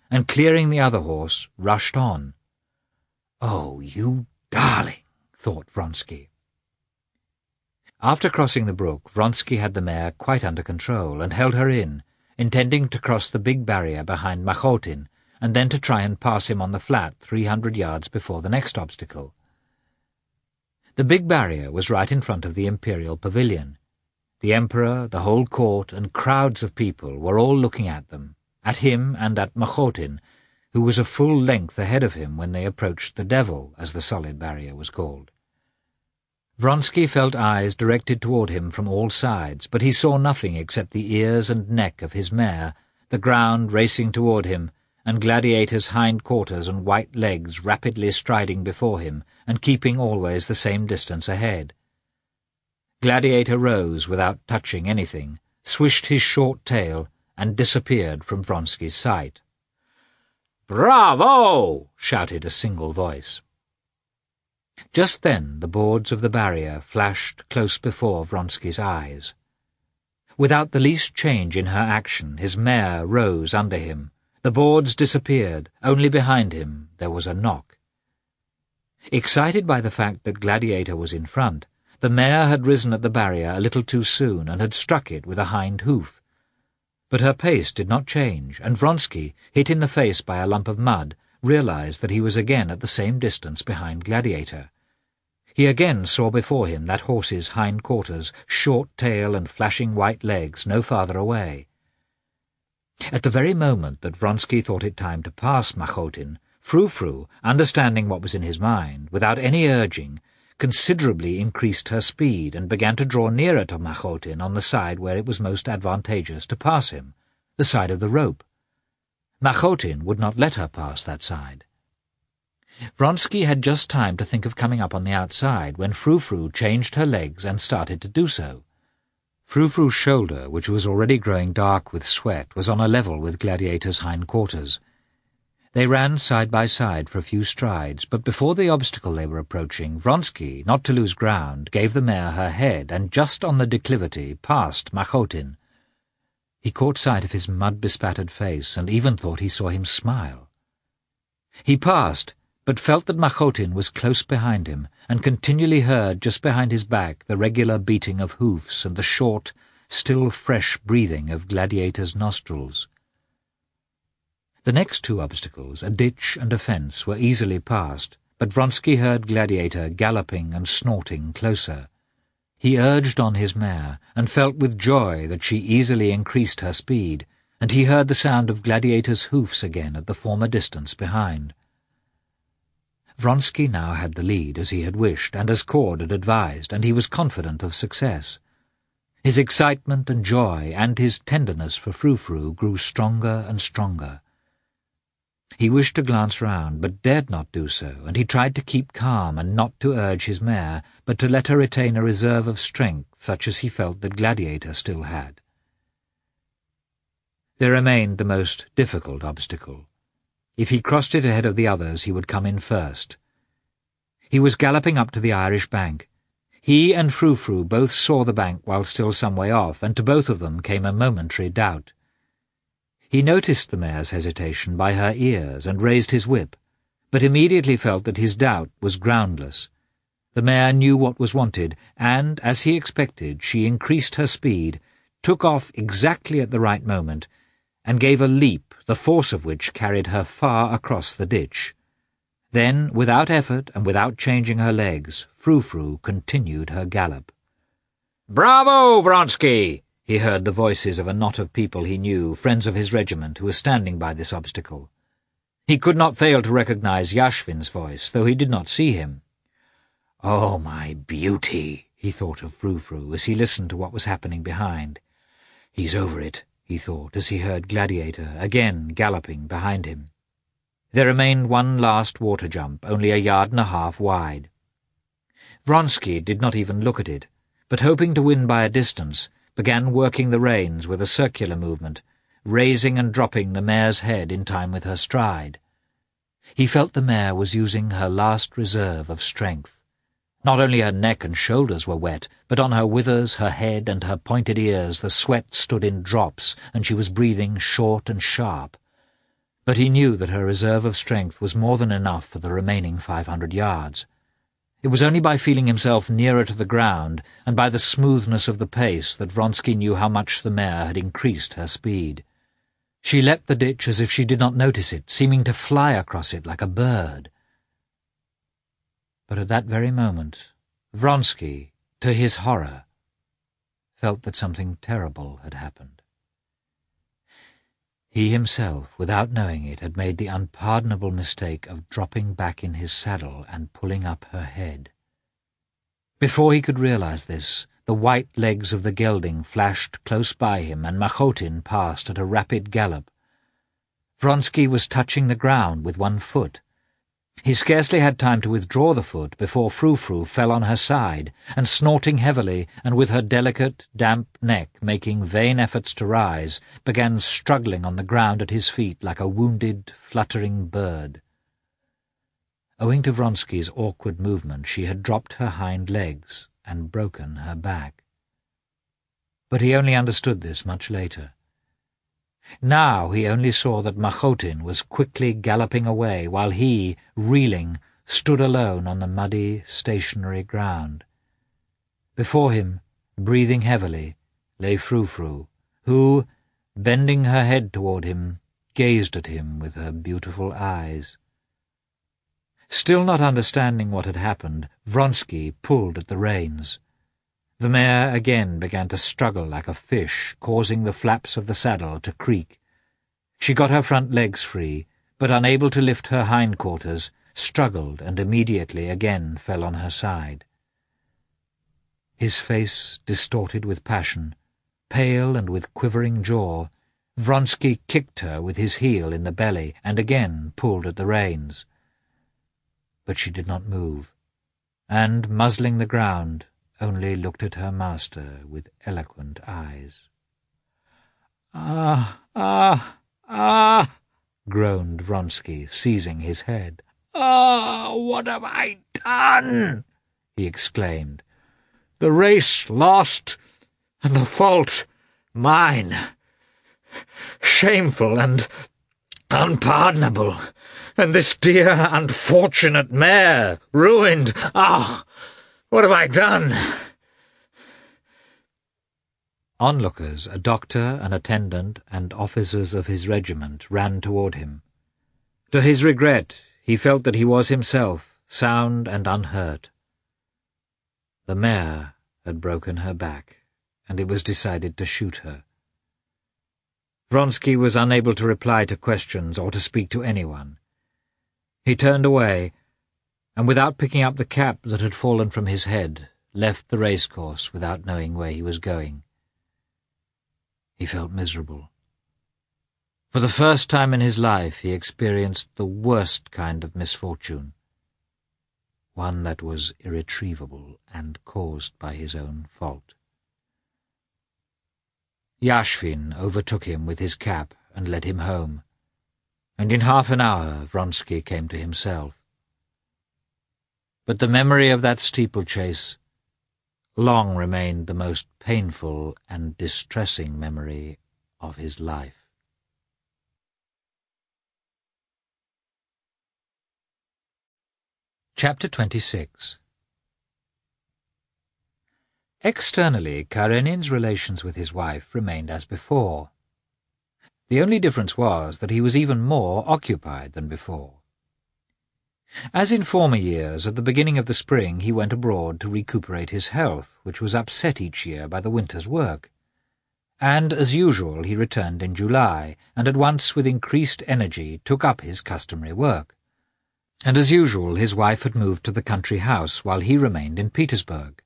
and clearing the other horse, rushed on. "Oh, you darling," thought Vronsky. After crossing the brook, Vronsky had the mare quite under control and held her in, intending to cross the big barrier behind Machotin and then to try and pass him on the flat 300 yards before the next obstacle. The big barrier was right in front of the Imperial Pavilion. The Emperor, the whole court, and crowds of people were all looking at them, at him and at Machotin, who was a full length ahead of him when they approached the Devil, as the solid barrier was called. Vronsky felt eyes directed toward him from all sides, but he saw nothing except the ears and neck of his mare, the ground racing toward him, and Gladiator's hind quarters and white legs rapidly striding before him and keeping always the same distance ahead. Gladiator rose without touching anything, swished his short tail, and disappeared from Vronsky's sight. "Bravo!" shouted a single voice. Just then the boards of the barrier flashed close before Vronsky's eyes. Without the least change in her action, his mare rose under him. The boards disappeared. Only behind him there was a knock. Excited by the fact that Gladiator was in front, the mare had risen at the barrier a little too soon and had struck it with a hind hoof. But her pace did not change, and Vronsky, hit in the face by a lump of mud, realized that he was again at the same distance behind Gladiator. He again saw before him that horse's hind quarters, short tail and flashing white legs no farther away. At the very moment that Vronsky thought it time to pass Machotin, Frou-Frou, understanding what was in his mind, without any urging, considerably increased her speed and began to draw nearer to Machotin on the side where it was most advantageous to pass him, the side of the rope. Machotin would not let her pass that side. Vronsky had just time to think of coming up on the outside when Frou-Frou changed her legs and started to do so. Frou-Frou's shoulder, which was already growing dark with sweat, was on a level with Gladiator's hind quarters. They ran side by side for a few strides, but before the obstacle they were approaching, Vronsky, not to lose ground, gave the mare her head and just on the declivity passed Machotin. He caught sight of his mud-bespattered face and even thought he saw him smile. He passed, but felt that Machotin was close behind him, and continually heard just behind his back the regular beating of hoofs and the short, still fresh breathing of Gladiator's nostrils. The next two obstacles, a ditch and a fence, were easily passed, but Vronsky heard Gladiator galloping and snorting closer. He urged on his mare, and felt with joy that she easily increased her speed, and he heard the sound of Gladiator's hoofs again at the former distance behind. Vronsky now had the lead, as he had wished, and as Cord had advised, and he was confident of success. His excitement and joy, and his tenderness for Frou-Frou grew stronger and stronger. He wished to glance round, but dared not do so, and he tried to keep calm and not to urge his mare, but to let her retain a reserve of strength such as he felt that Gladiator still had. There remained the most difficult obstacle. If he crossed it ahead of the others, he would come in first. He was galloping up to the Irish bank. He and Frou-Frou both saw the bank while still some way off, and to both of them came a momentary doubt. He noticed the mare's hesitation by her ears and raised his whip, but immediately felt that his doubt was groundless. The mare knew what was wanted, and, as he expected, she increased her speed, took off exactly at the right moment, and gave a leap, the force of which carried her far across the ditch. Then, without effort and without changing her legs, Frou-Frou continued her gallop. "Bravo, Vronsky!" he heard the voices of a knot of people he knew, friends of his regiment, who were standing by this obstacle. He could not fail to recognize Yashvin's voice, though he did not see him. "Oh, my beauty!" he thought of Frou-Frou as he listened to what was happening behind. "He's over it," he thought, as he heard Gladiator again galloping behind him. There remained one last water jump, only 1.5 yards wide. Vronsky did not even look at it, but hoping to win by a distance, began working the reins with a circular movement, raising and dropping the mare's head in time with her stride. He felt the mare was using her last reserve of strength. Not only her neck and shoulders were wet, but on her withers, her head, and her pointed ears the sweat stood in drops, and she was breathing short and sharp. but he knew that her reserve of strength was more than enough for the remaining 500 yards. It was only by feeling himself nearer to the ground and by the smoothness of the pace that Vronsky knew how much the mare had increased her speed. She leapt the ditch as if she did not notice it, seeming to fly across it like a bird. But at that very moment, Vronsky, to his horror, felt that something terrible had happened. He himself, without knowing it, had made the unpardonable mistake of dropping back in his saddle and pulling up her head. Before he could realize this, the white legs of the gelding flashed close by him, and Machotin passed at a rapid gallop. Vronsky was touching the ground with one foot. He scarcely had time to withdraw the foot before Frou-Frou fell on her side, and snorting heavily, and with her delicate, damp neck making vain efforts to rise, began struggling on the ground at his feet like a wounded, fluttering bird. Owing to Vronsky's awkward movement, she had dropped her hind legs and broken her back. But he only understood this much later. Now he only saw that Machotin was quickly galloping away, while he, reeling, stood alone on the muddy, stationary ground. Before him, breathing heavily, lay Frou-Frou, who, bending her head toward him, gazed at him with her beautiful eyes. Still not understanding what had happened, Vronsky pulled at the reins. The mare again began to struggle like a fish, causing the flaps of the saddle to creak. She got her front legs free, but unable to lift her hindquarters, struggled and immediately again fell on her side. His face distorted with passion, pale and with quivering jaw, Vronsky kicked her with his heel in the belly and again pulled at the reins. But she did not move, and, muzzling the ground, only looked at her master with eloquent eyes. "Ah, ah, ah!" groaned Vronsky, seizing his head. "Ah, what have I done?" he exclaimed. "The race lost, and the fault mine. Shameful and unpardonable, and this dear, unfortunate mare ruined. Ah! What have I done?" Onlookers, a doctor, an attendant, and officers of his regiment ran toward him. To his regret, he felt that he was himself, sound and unhurt. The mare had broken her back, and it was decided to shoot her. Vronsky was unable to reply to questions or to speak to anyone. He turned away, and without picking up the cap that had fallen from his head, left the racecourse without knowing where he was going. He felt miserable. For the first time in his life he experienced the worst kind of misfortune, one that was irretrievable and caused by his own fault. Yashvin overtook him with his cap and led him home, and in half an hour Vronsky came to himself. But the memory of that steeplechase long remained the most painful and distressing memory of his life. Chapter 26. Externally, Karenin's relations with his wife remained as before. The only difference was that he was even more occupied than before. As in former years, at the beginning of the spring he went abroad to recuperate his health, which was upset each year by the winter's work. And, as usual, he returned in July, and at once with increased energy took up his customary work. And as usual, his wife had moved to the country house, while he remained in Petersburg.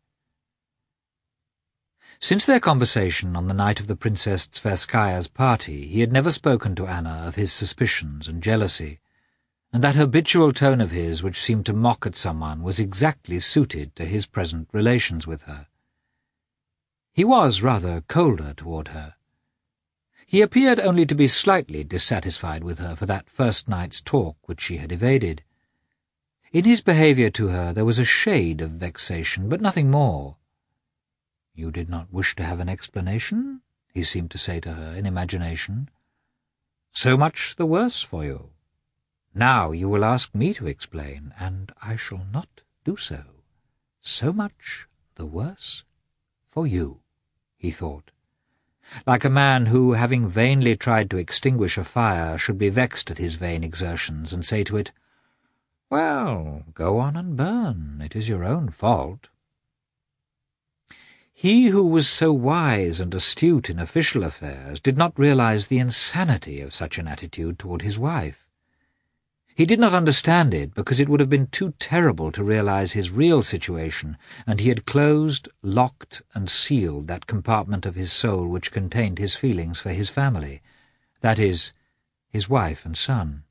Since their conversation on the night of the Princess Tverskaya's party, he had never spoken to Anna of his suspicions and jealousy, and that habitual tone of his which seemed to mock at someone was exactly suited to his present relations with her. He was rather colder toward her. He appeared only to be slightly dissatisfied with her for that first night's talk which she had evaded. In his behaviour to her there was a shade of vexation, but nothing more. "You did not wish to have an explanation?" he seemed to say to her in imagination. So much the worse for you. Now you will ask me to explain, and I shall not do so. So much the worse for you, he thought, like a man who, having vainly tried to extinguish a fire, should be vexed at his vain exertions, and say to it, "Well, go on and burn. It is your own fault." He who was so wise and astute in official affairs did not realize the insanity of such an attitude toward his wife. He did not understand it because it would have been too terrible to realize his real situation, and he had closed, locked, and sealed that compartment of his soul which contained his feelings for his family, that is, his wife and son.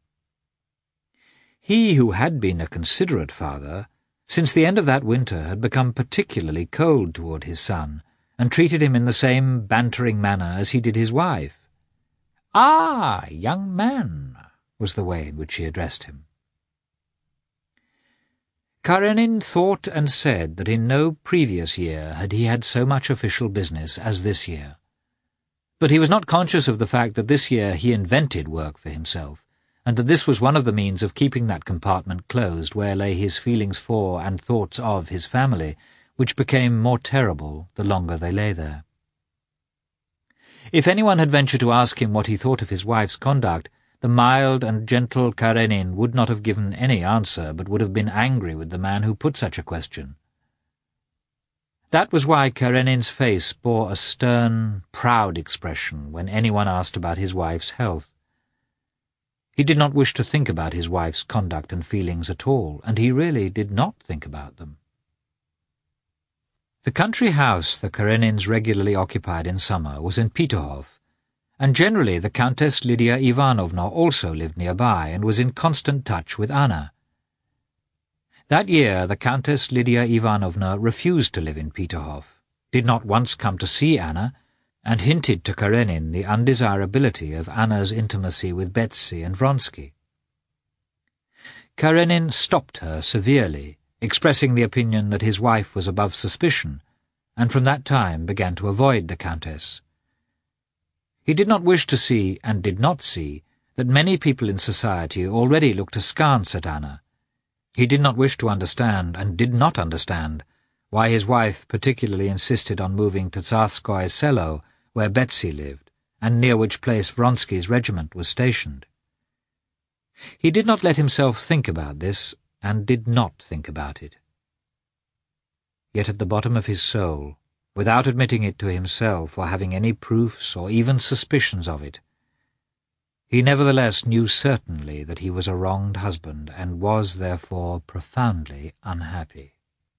He who had been a considerate father, since the end of that winter had become particularly cold toward his son, and treated him in the same bantering manner as he did his wife. "Ah, young man," was the way in which he addressed him. Karenin thought and said that in no previous year had he had so much official business as this year. But he was not conscious of the fact that this year he invented work for himself, and that this was one of the means of keeping that compartment closed where lay his feelings for and thoughts of his family, which became more terrible the longer they lay there. If anyone had ventured to ask him what he thought of his wife's conduct, the mild and gentle Karenin would not have given any answer, but would have been angry with the man who put such a question. That was why Karenin's face bore a stern, proud expression when anyone asked about his wife's health. He did not wish to think about his wife's conduct and feelings at all, and he really did not think about them. The country house the Karenins regularly occupied in summer was in Peterhof, and generally the Countess Lydia Ivanovna also lived nearby and was in constant touch with Anna. That year the Countess Lydia Ivanovna refused to live in Peterhof, did not once come to see Anna, and hinted to Karenin the undesirability of Anna's intimacy with Betsy and Vronsky. Karenin stopped her severely, expressing the opinion that his wife was above suspicion, and from that time began to avoid the Countess. He did not wish to see, and did not see, that many people in society already looked askance at Anna. He did not wish to understand, and did not understand, why his wife particularly insisted on moving to Tsarskoye Selo, where Betsy lived, and near which place Vronsky's regiment was stationed. He did not let himself think about this, and did not think about it. Yet at the bottom of his soul, without admitting it to himself or having any proofs or even suspicions of it, he nevertheless knew certainly that he was a wronged husband and was, therefore, profoundly unhappy.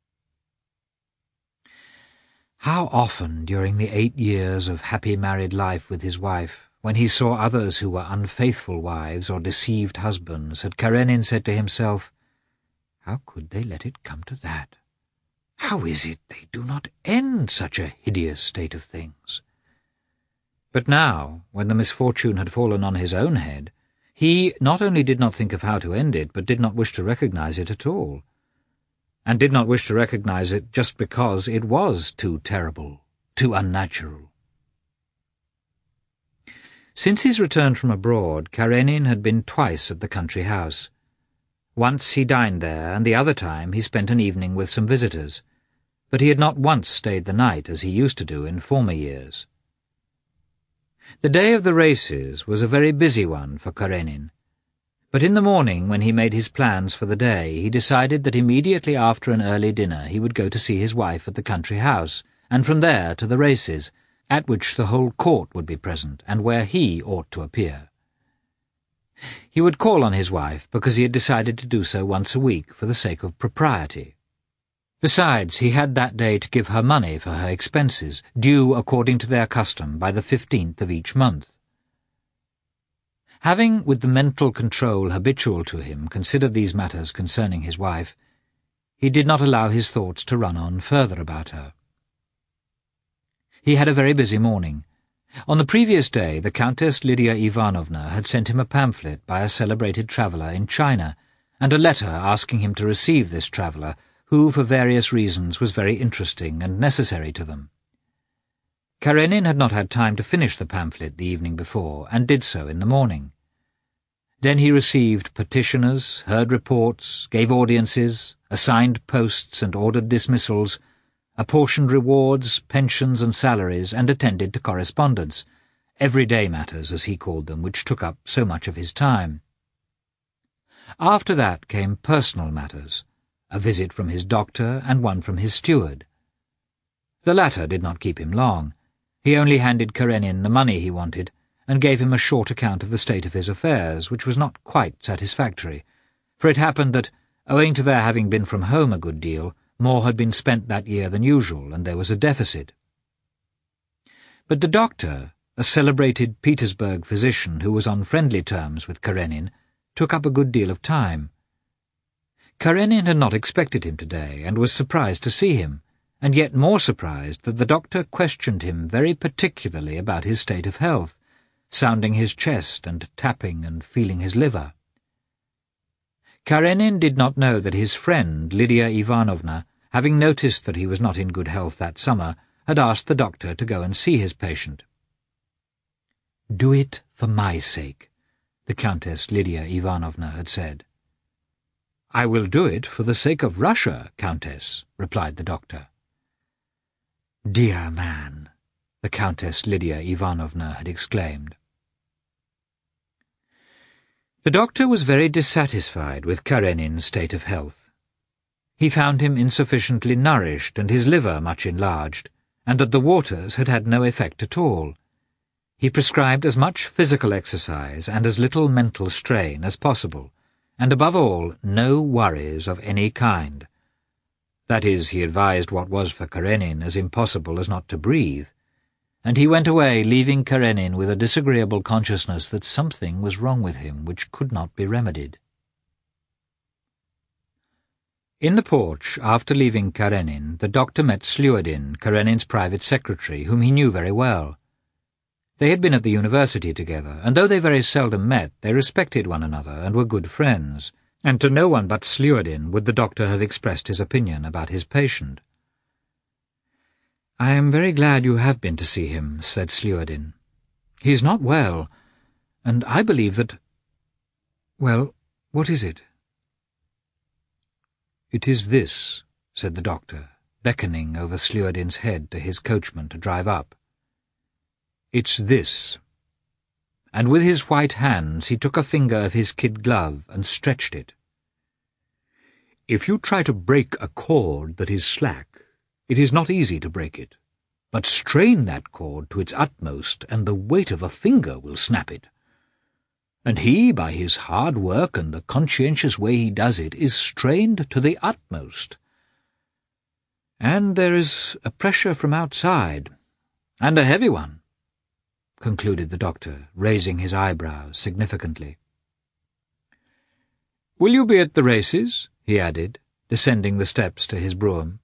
How often during the 8 years of happy married life with his wife, when he saw others who were unfaithful wives or deceived husbands, had Karenin said to himself, "How could they let it come to that? How is it they do not end such a hideous state of things?" But now, when the misfortune had fallen on his own head, he not only did not think of how to end it, but did not wish to recognize it at all, and did not wish to recognize it just because it was too terrible, too unnatural. Since his return from abroad, Karenin had been twice at the country house. Once he dined there, and the other time he spent an evening with some visitors, but he had not once stayed the night as he used to do in former years. The day of the races was a very busy one for Karenin, but in the morning, when he made his plans for the day, he decided that immediately after an early dinner he would go to see his wife at the country house, and from there to the races, at which the whole court would be present, and where he ought to appear. He would call on his wife because he had decided to do so once a week for the sake of propriety. Besides, he had that day to give her money for her expenses, due according to their custom by the 15th of each month. Having, with the mental control habitual to him, considered these matters concerning his wife, he did not allow his thoughts to run on further about her. He had a very busy morning. On the previous day, the Countess Lydia Ivanovna had sent him a pamphlet by a celebrated traveller in China, and a letter asking him to receive this traveller, who, for various reasons, was very interesting and necessary to them. Karenin had not had time to finish the pamphlet the evening before, and did so in the morning. Then he received petitioners, heard reports, gave audiences, assigned posts and ordered dismissals, apportioned rewards, pensions and salaries, and attended to correspondence, everyday matters, as he called them, which took up so much of his time. After that came personal matters, a visit from his doctor and one from his steward. The latter did not keep him long. He only handed Karenin the money he wanted, and gave him a short account of the state of his affairs, which was not quite satisfactory, for it happened that, owing to their having been from home a good deal, more had been spent that year than usual, and there was a deficit. But the doctor, a celebrated Petersburg physician who was on friendly terms with Karenin, took up a good deal of time. Karenin had not expected him today, and was surprised to see him, and yet more surprised that the doctor questioned him very particularly about his state of health, sounding his chest and tapping and feeling his liver. Karenin did not know that his friend, Lydia Ivanovna, having noticed that he was not in good health that summer, had asked the doctor to go and see his patient. "Do it for my sake," the Countess Lydia Ivanovna had said. "I will do it for the sake of Russia, Countess," replied the doctor. "Dear man," the Countess Lydia Ivanovna had exclaimed. The doctor was very dissatisfied with Karenin's state of health. He found him insufficiently nourished and his liver much enlarged, and that the waters had had no effect at all. He prescribed as much physical exercise and as little mental strain as possible, and above all, no worries of any kind. That is, he advised what was for Karenin as impossible as not to breathe, and he went away leaving Karenin with a disagreeable consciousness that something was wrong with him which could not be remedied. In the porch, after leaving Karenin, the doctor met Slyuadin, Karenin's private secretary, whom he knew very well. They had been at the university together, and though they very seldom met, they respected one another and were good friends, and to no one but Slyuadin would the doctor have expressed his opinion about his patient. "I am very glad you have been to see him," said Slyuadin. "He is not well, and I believe that—" "Well, what is it?" "It is this," said the doctor, beckoning over Slyuadin's head to his coachman to drive up. "It's this." And with his white hands he took a finger of his kid glove and stretched it. "If you try to break a cord that is slack, it is not easy to break it, but strain that cord to its utmost, and the weight of a finger will snap it. And he, by his hard work and the conscientious way he does it, is strained to the utmost. And there is a pressure from outside, and a heavy one," concluded the doctor, raising his eyebrows significantly. "Will you be at the races?" he added, descending the steps to his brougham.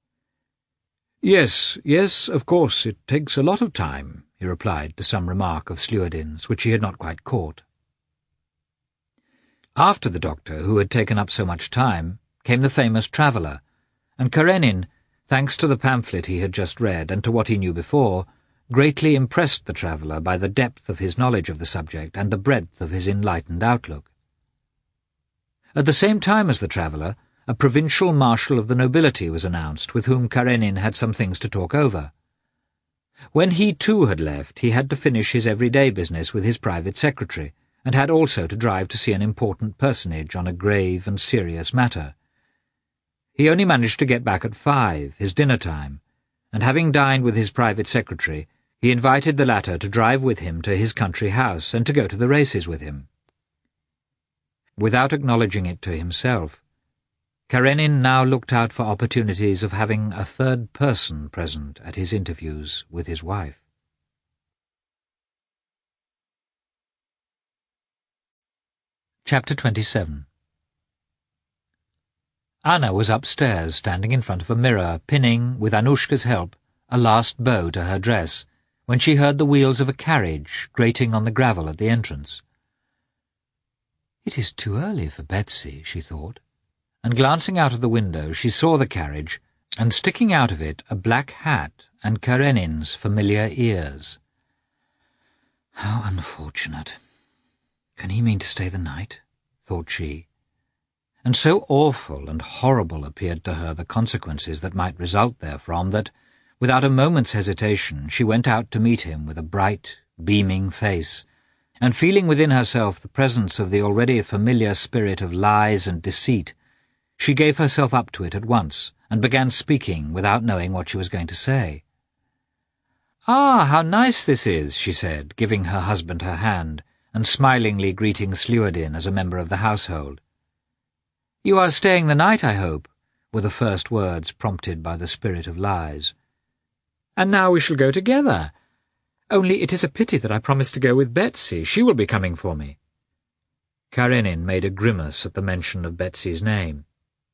Yes, of course, it takes a lot of time," he replied to some remark of Slyuadin's, which he had not quite caught. After the doctor, who had taken up so much time, came the famous traveller, and Karenin, thanks to the pamphlet he had just read and to what he knew before, greatly impressed the traveller by the depth of his knowledge of the subject and the breadth of his enlightened outlook. At the same time as the traveller, a provincial marshal of the nobility was announced, with whom Karenin had some things to talk over. When he too had left, he had to finish his everyday business with his private secretary, and had also to drive to see an important personage on a grave and serious matter. He only managed to get back at 5, his dinner time, and having dined with his private secretary, he invited the latter to drive with him to his country house and to go to the races with him. Without acknowledging it to himself, Karenin now looked out for opportunities of having a third person present at his interviews with his wife. Chapter 27. Anna was upstairs, standing in front of a mirror, pinning, with Anushka's help, a last bow to her dress, when she heard the wheels of a carriage grating on the gravel at the entrance. "It is too early for Betsy," she thought, and glancing out of the window she saw the carriage, and sticking out of it a black hat and Karenin's familiar ears. How unfortunate. Can he mean to stay the night? Thought she. And so awful and horrible appeared to her the consequences that might result therefrom that, without a moment's hesitation, she went out to meet him with a bright, beaming face, and feeling within herself the presence of the already familiar spirit of lies and deceit, she gave herself up to it at once, and began speaking without knowing what she was going to say. "Ah, how nice this is," she said, giving her husband her hand, and smilingly greeting Slewardin as a member of the household. "You are staying the night, I hope," were the first words prompted by the spirit of lies. "And now we shall go together. Only it is a pity that I promised to go with Betsy. She will be coming for me." Karenin made a grimace at the mention of Betsy's name.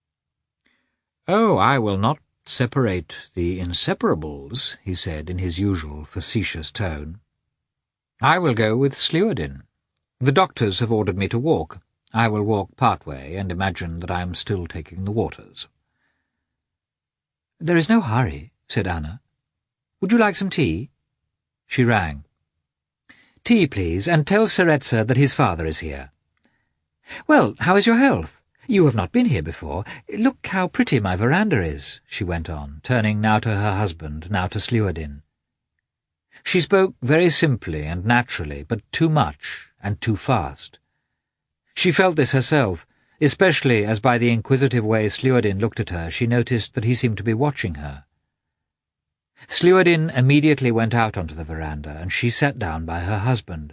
"Oh, I will not separate the inseparables," he said in his usual facetious tone. "I will go with Slewardin. The doctors have ordered me to walk. I will walk part way and imagine that I am still taking the waters." "There is no hurry," said Anna. "Would you like some tea?" She rang. "Tea, please, and tell Tseretsa that his father is here." "Well, how is your health? You have not been here before. Look how pretty my veranda is," she went on, turning now to her husband, now to Slewardin. She spoke very simply and naturally, but too much and too fast. She felt this herself, especially as by the inquisitive way Slewardin looked at her she noticed that he seemed to be watching her. Slewardin immediately went out onto the veranda, and she sat down by her husband.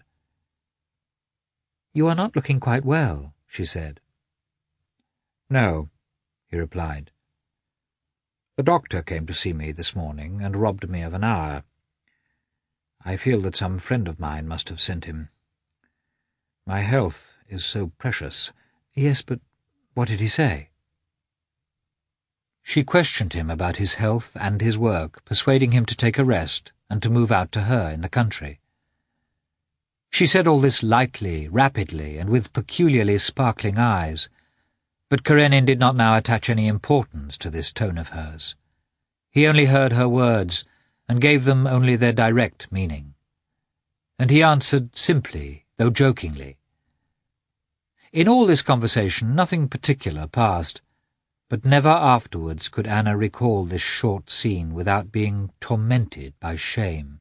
"You are not looking quite well," she said. "No," he replied. "The doctor came to see me this morning and robbed me of an hour. I feel that some friend of mine must have sent him. My health is so precious." "Yes, but what did he say?" She questioned him about his health and his work, persuading him to take a rest and to move out to her in the country. She said all this lightly, rapidly, and with peculiarly sparkling eyes, but Karenin did not now attach any importance to this tone of hers. He only heard her words, and gave them only their direct meaning. And he answered simply, though jokingly. In all this conversation nothing particular passed, but never afterwards could Anna recall this short scene without being tormented by shame.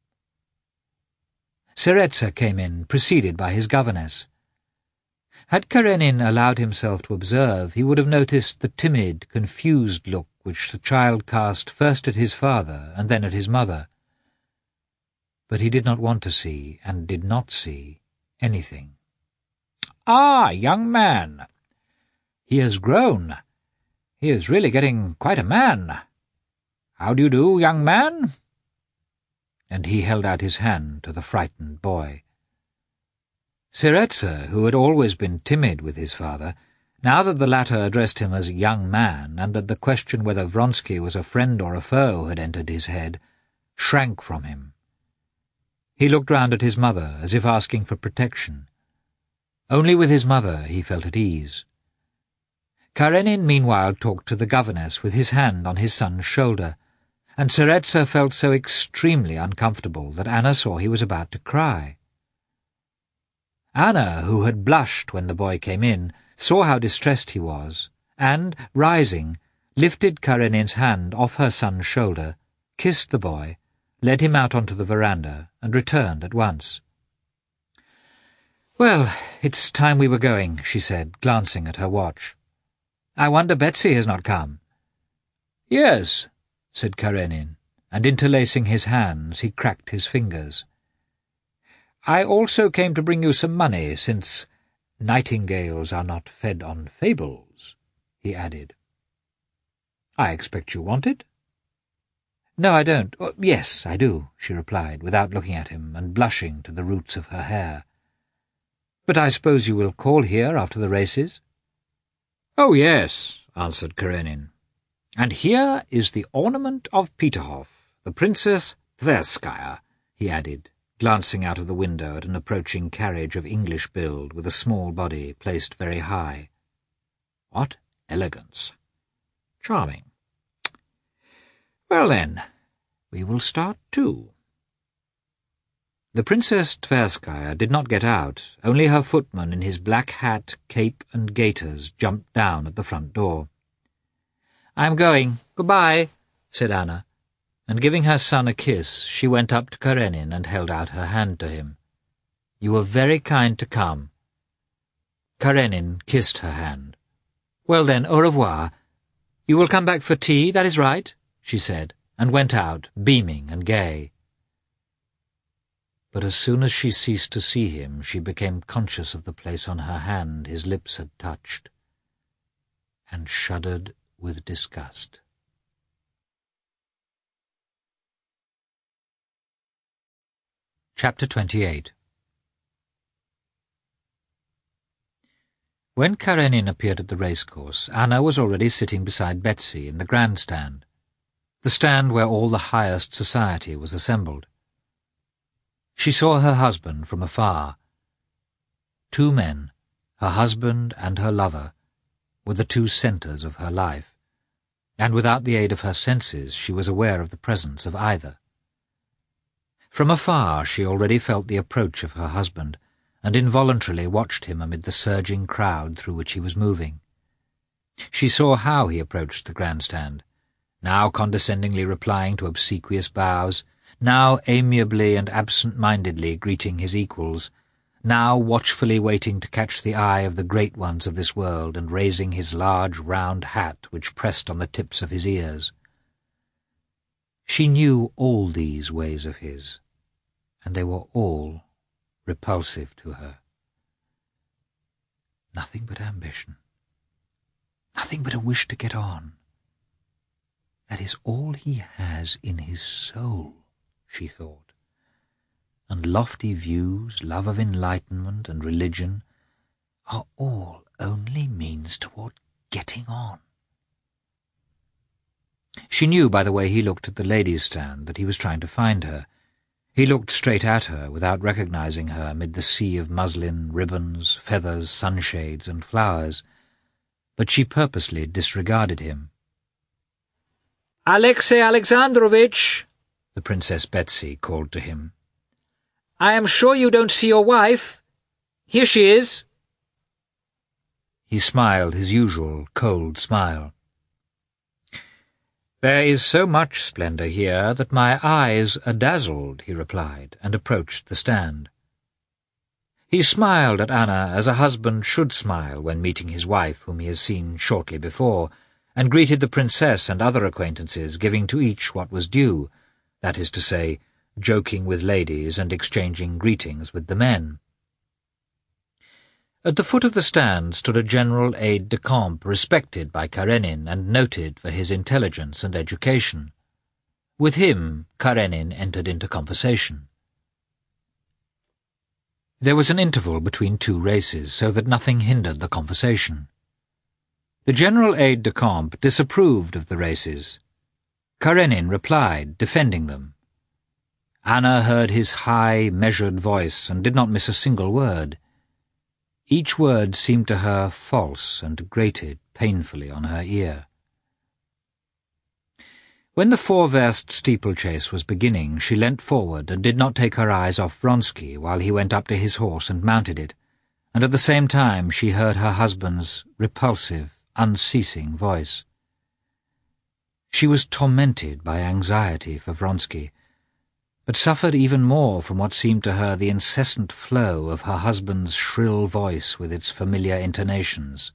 Tseretsa came in, preceded by his governess. Had Karenin allowed himself to observe, he would have noticed the timid, confused look which the child cast first at his father and then at his mother. But he did not want to see, and did not see, anything. "Ah, young man! He has grown. He is really getting quite a man. How do you do, young man?" And he held out his hand to the frightened boy. Tseretsa, who had always been timid with his father, now that the latter addressed him as young man, and that the question whether Vronsky was a friend or a foe had entered his head, shrank from him. He looked round at his mother, as if asking for protection. Only with his mother he felt at ease. Karenin meanwhile talked to the governess with his hand on his son's shoulder, and Tseretsa felt so extremely uncomfortable that Anna saw he was about to cry. Anna, who had blushed when the boy came in, saw how distressed he was, and, rising, lifted Karenin's hand off her son's shoulder, kissed the boy, led him out onto the veranda, and returned at once. "Well, it's time we were going," she said, glancing at her watch. "I wonder Betsy has not come." "Yes," said Karenin, and interlacing his hands he cracked his fingers. "I also came to bring you some money, since nightingales are not fed on fables," he added. "I expect you want it?" "No, I don't. Oh, yes, I do," she replied, without looking at him, and blushing to the roots of her hair. "But I suppose you will call here after the races?" "Oh, yes," answered Karenin. "And here is the ornament of Peterhof, the Princess Tverskaya," he added, glancing out of the window at an approaching carriage of English build with a small body placed very high. "What elegance! Charming. Well then, we will start too. The Princess Tverskaya did not get out. Only her footman in his black hat, cape and gaiters jumped down at the front door. "I am going. Goodbye," said Anna, and giving her son a kiss, she went up to Karenin and held out her hand to him. "You were very kind to come." Karenin kissed her hand. "Well then, au revoir. You will come back for tea, that is right," she said, and went out, beaming and gay. But as soon as she ceased to see him, she became conscious of the place on her hand his lips had touched, and shuddered with disgust. Chapter 28. When Karenin appeared at the racecourse, Anna was already sitting beside Betsy in the grandstand, the stand where all the highest society was assembled. She saw her husband from afar. 2 men, her husband and her lover, were the 2 centres of her life, and without the aid of her senses she was aware of the presence of either. From afar she already felt the approach of her husband, and involuntarily watched him amid the surging crowd through which he was moving. She saw how he approached the grandstand, now condescendingly replying to obsequious bows, now amiably and absent-mindedly greeting his equals, now watchfully waiting to catch the eye of the great ones of this world and raising his large round hat which pressed on the tips of his ears. She knew all these ways of his, and they were all repulsive to her. Nothing but ambition, nothing but a wish to get on. That is all he has in his soul, she thought, and lofty views, love of enlightenment and religion are all only means toward getting on. She knew by the way he looked at the ladies' stand that he was trying to find her. He looked straight at her without recognizing her amid the sea of muslin, ribbons, feathers, sunshades, and flowers, but she purposely disregarded him. "Alexey Alexandrovitch," the Princess Betsy called to him. "I am sure you don't see your wife. Here she is." He smiled his usual cold smile. "There is so much splendour here that my eyes are dazzled," he replied, and approached the stand. He smiled at Anna as a husband should smile when meeting his wife whom he has seen shortly before, and greeted the princess and other acquaintances, giving to each what was due, that is to say, joking with ladies and exchanging greetings with the men. At the foot of the stand stood a general aide-de-camp respected by Karenin and noted for his intelligence and education. With him Karenin entered into conversation. There was an interval between 2 races, so that nothing hindered the conversation. The general aide-de-camp disapproved of the races. Karenin replied, defending them. Anna heard his high, measured voice and did not miss a single word. Each word seemed to her false and grated painfully on her ear. When the 4-verst steeplechase was beginning, she leant forward and did not take her eyes off Vronsky while he went up to his horse and mounted it, and at the same time she heard her husband's repulsive, unceasing voice. She was tormented by anxiety for Vronsky, but suffered even more from what seemed to her the incessant flow of her husband's shrill voice with its familiar intonations.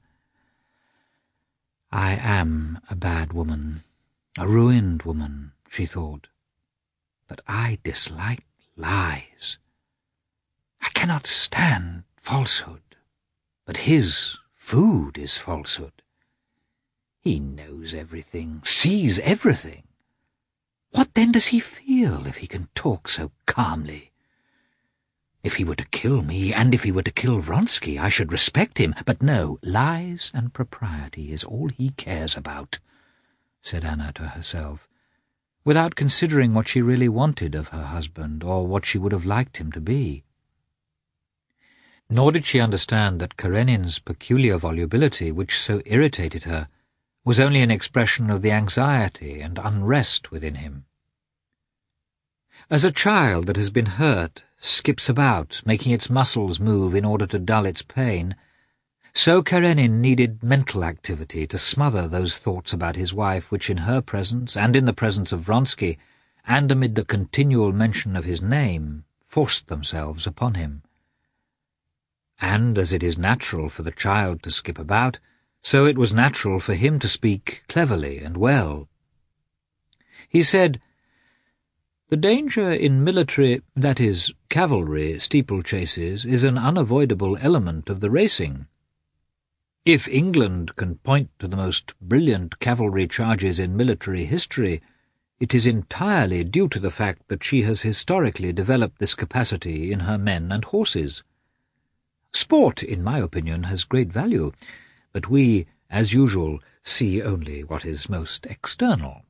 "I am a bad woman, a ruined woman," she thought, "but I dislike lies. I cannot stand falsehood, but his food is falsehood. He knows everything, sees everything. What then does he feel if he can talk so calmly? If he were to kill me, and if he were to kill Vronsky, I should respect him. But no, lies and propriety is all he cares about," said Anna to herself, without considering what she really wanted of her husband, or what she would have liked him to be. Nor did she understand that Karenin's peculiar volubility, which so irritated her, was only an expression of the anxiety and unrest within him. As a child that has been hurt skips about, making its muscles move in order to dull its pain, so Karenin needed mental activity to smother those thoughts about his wife which in her presence, and in the presence of Vronsky, and amid the continual mention of his name, forced themselves upon him. And as it is natural for the child to skip about, so it was natural for him to speak cleverly and well. He said, "The danger in military, that is, cavalry, steeplechases is an unavoidable element of the racing. If England can point to the most brilliant cavalry charges in military history, it is entirely due to the fact that she has historically developed this capacity in her men and horses. Sport, in my opinion, has great value, but we, as usual, see only what is most external."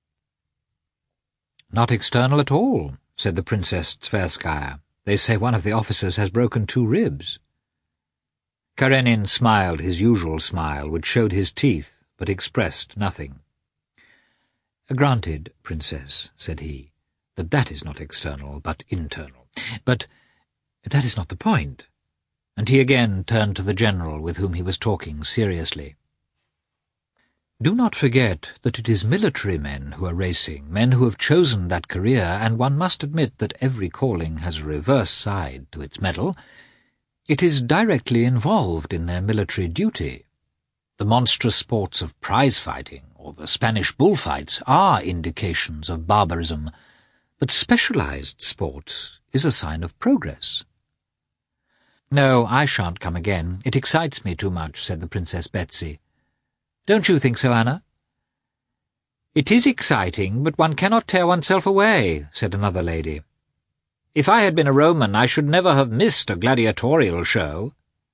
"Not external at all," said the Princess Tverskaya. "They say one of the officers has broken 2 ribs." Karenin smiled his usual smile, which showed his teeth, but expressed nothing. "Granted, Princess," said he, "that is not external, but internal. But that is not the point." And he again turned to the general with whom he was talking seriously. "Do not forget that it is military men who are racing, men who have chosen that career, and one must admit that every calling has a reverse side to its medal. It is directly involved in their military duty. The monstrous sports of prize-fighting, or the Spanish bullfights, are indications of barbarism, but specialized sport is a sign of progress." "No, I shan't come again. It excites me too much," said the Princess Betsy. "Don't you think so, Anna?" "It is exciting, but one cannot tear oneself away," said another lady. "If I had been a Roman, I should never have missed a gladiatorial show."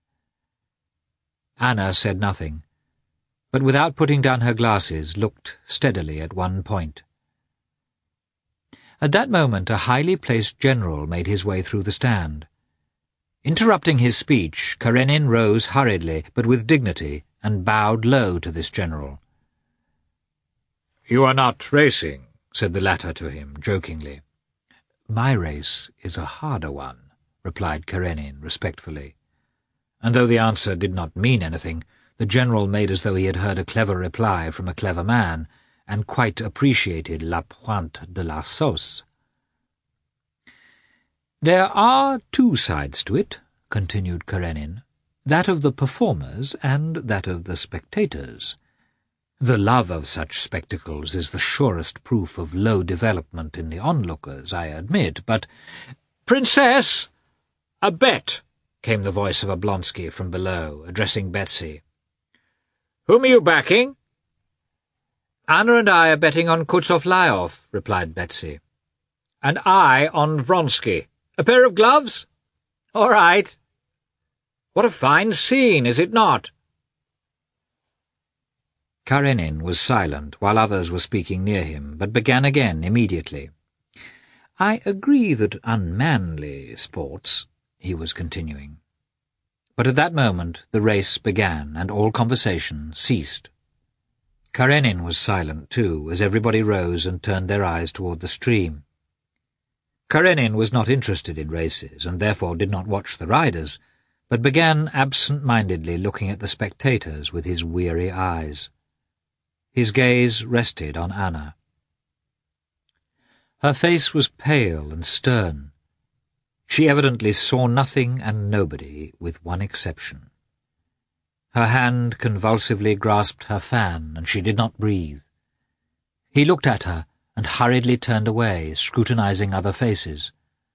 Anna said nothing, but without putting down her glasses looked steadily at one point. At that moment a highly placed general made his way through the stand. Interrupting his speech, Karenin rose hurriedly, but with dignity, and bowed low to this general. "You are not racing," said the latter to him, jokingly. "My race is a harder one," replied Karenin respectfully. And though the answer did not mean anything, the general made as though he had heard a clever reply from a clever man, and quite appreciated la pointe de la sauce. "There are 2 sides to it," continued Karenin, "that of the performers and that of the spectators. The love of such spectacles is the surest proof of low development in the onlookers, I admit, but—" "Princess! A bet!" came the voice of Oblonsky from below, addressing Betsy. "Whom are you backing?" "Anna and I are betting on Kutsov-Lyov," replied Betsy. "And I on Vronsky. A pair of gloves? All right. What a fine scene, is it not?" Karenin was silent while others were speaking near him, but began again immediately. "I agree that unmanly sports—" he was continuing. But at that moment the race began, and all conversation ceased. Karenin was silent too, as everybody rose and turned their eyes toward the stream. Karenin was not interested in races, and therefore did not watch the riders, but began absent-mindedly looking at the spectators with his weary eyes. His gaze rested on Anna. Her face was pale and stern. She evidently saw nothing and nobody, with one exception. Her hand convulsively grasped her fan, and she did not breathe. He looked at her, and hurriedly turned away, scrutinizing other faces.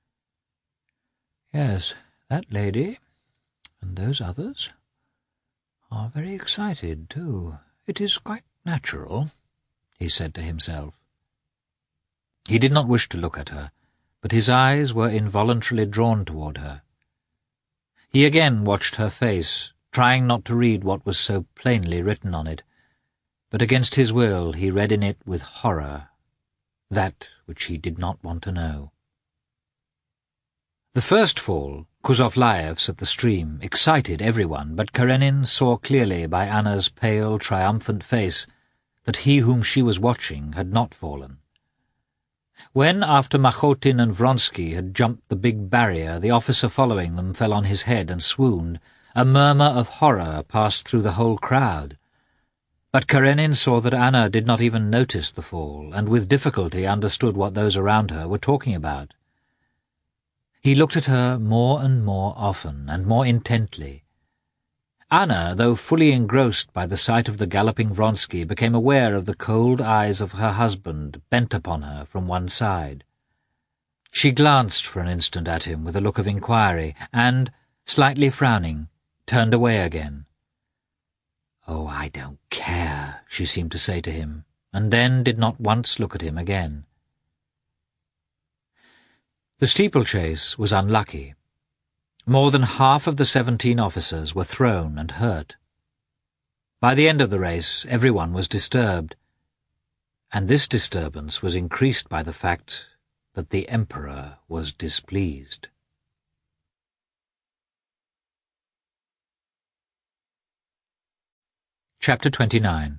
"Yes, that lady, and those others, are very excited, too. It is quite natural," he said to himself. He did not wish to look at her, but his eyes were involuntarily drawn toward her. He again watched her face, trying not to read what was so plainly written on it, but against his will he read in it with horror that which he did not want to know. The first fall, Kutsov-Lyev's at the stream, excited everyone, but Karenin saw clearly by Anna's pale, triumphant face that he whom she was watching had not fallen. When, after Machotin and Vronsky had jumped the big barrier, the officer following them fell on his head and swooned, a murmur of horror passed through the whole crowd. But Karenin saw that Anna did not even notice the fall, and with difficulty understood what those around her were talking about. He looked at her more and more often, and more intently. Anna, though fully engrossed by the sight of the galloping Vronsky, became aware of the cold eyes of her husband bent upon her from one side. She glanced for an instant at him with a look of inquiry, and, slightly frowning, turned away again. "Oh, I don't care," she seemed to say to him, and then did not once look at him again. The steeplechase was unlucky. More than half of the 17 officers were thrown and hurt. By the end of the race, everyone was disturbed, and this disturbance was increased by the fact that the Emperor was displeased. Chapter 29.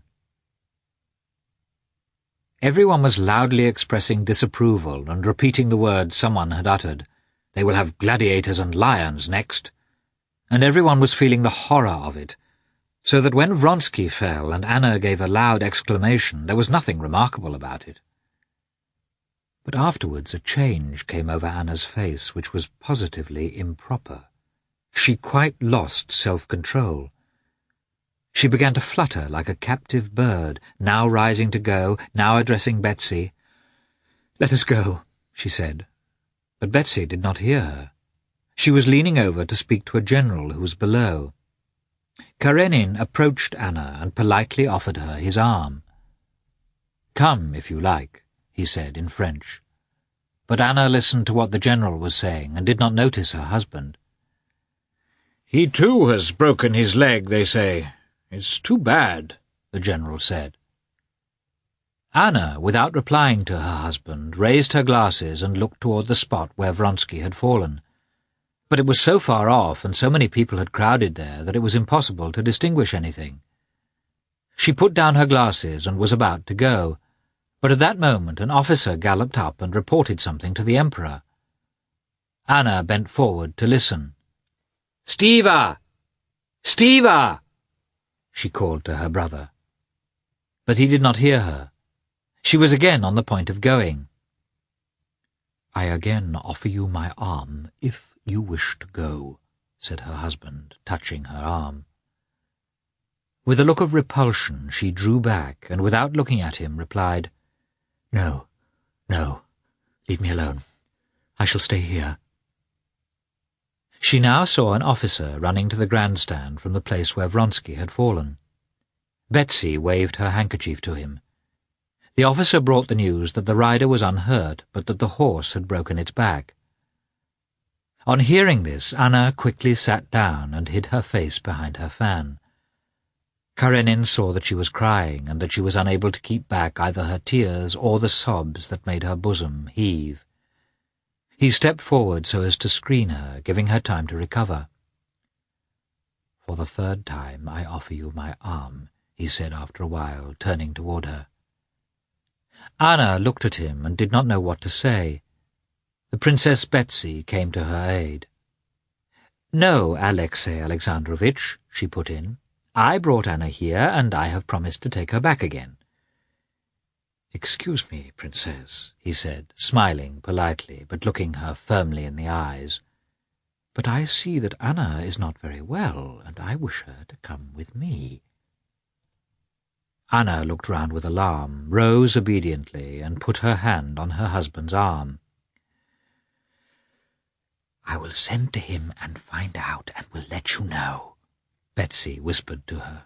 Everyone was loudly expressing disapproval and repeating the words someone had uttered. "They will have gladiators and lions next." And everyone was feeling the horror of it, so that when Vronsky fell and Anna gave a loud exclamation, there was nothing remarkable about it. But afterwards a change came over Anna's face which was positively improper. She quite lost self-control. She began to flutter like a captive bird, now rising to go, now addressing Betsy. "Let us go," she said. But Betsy did not hear her. She was leaning over to speak to a general who was below. Karenin approached Anna and politely offered her his arm. "Come, if you like," he said in French. But Anna listened to what the general was saying and did not notice her husband. "He too has broken his leg, they say. It's too bad," the general said. Anna, without replying to her husband, raised her glasses and looked toward the spot where Vronsky had fallen. But it was so far off and so many people had crowded there that it was impossible to distinguish anything. She put down her glasses and was about to go, but at that moment an officer galloped up and reported something to the Emperor. Anna bent forward to listen. "Stiva! Stiva!" she called to her brother. But he did not hear her. She was again on the point of going. "I again offer you my arm, if you wish to go," said her husband, touching her arm. With a look of repulsion she drew back, and without looking at him replied, "No, no, leave me alone. I shall stay here." She now saw an officer running to the grandstand from the place where Vronsky had fallen. Betsy waved her handkerchief to him. The officer brought the news that the rider was unhurt, but that the horse had broken its back. On hearing this, Anna quickly sat down and hid her face behind her fan. Karenin saw that she was crying, and that she was unable to keep back either her tears or the sobs that made her bosom heave. He stepped forward so as to screen her, giving her time to recover. "For the third time I offer you my arm," he said after a while, turning toward her. Anna looked at him and did not know what to say. The Princess Betsy came to her aid. "No, Alexey Alexandrovitch," she put in. "I brought Anna here, and I have promised to take her back again." "Excuse me, Princess," he said, smiling politely, but looking her firmly in the eyes. "But I see that Anna is not very well, and I wish her to come with me." Anna looked round with alarm, rose obediently, and put her hand on her husband's arm. "I will send to him and find out, and will let you know," Betsy whispered to her.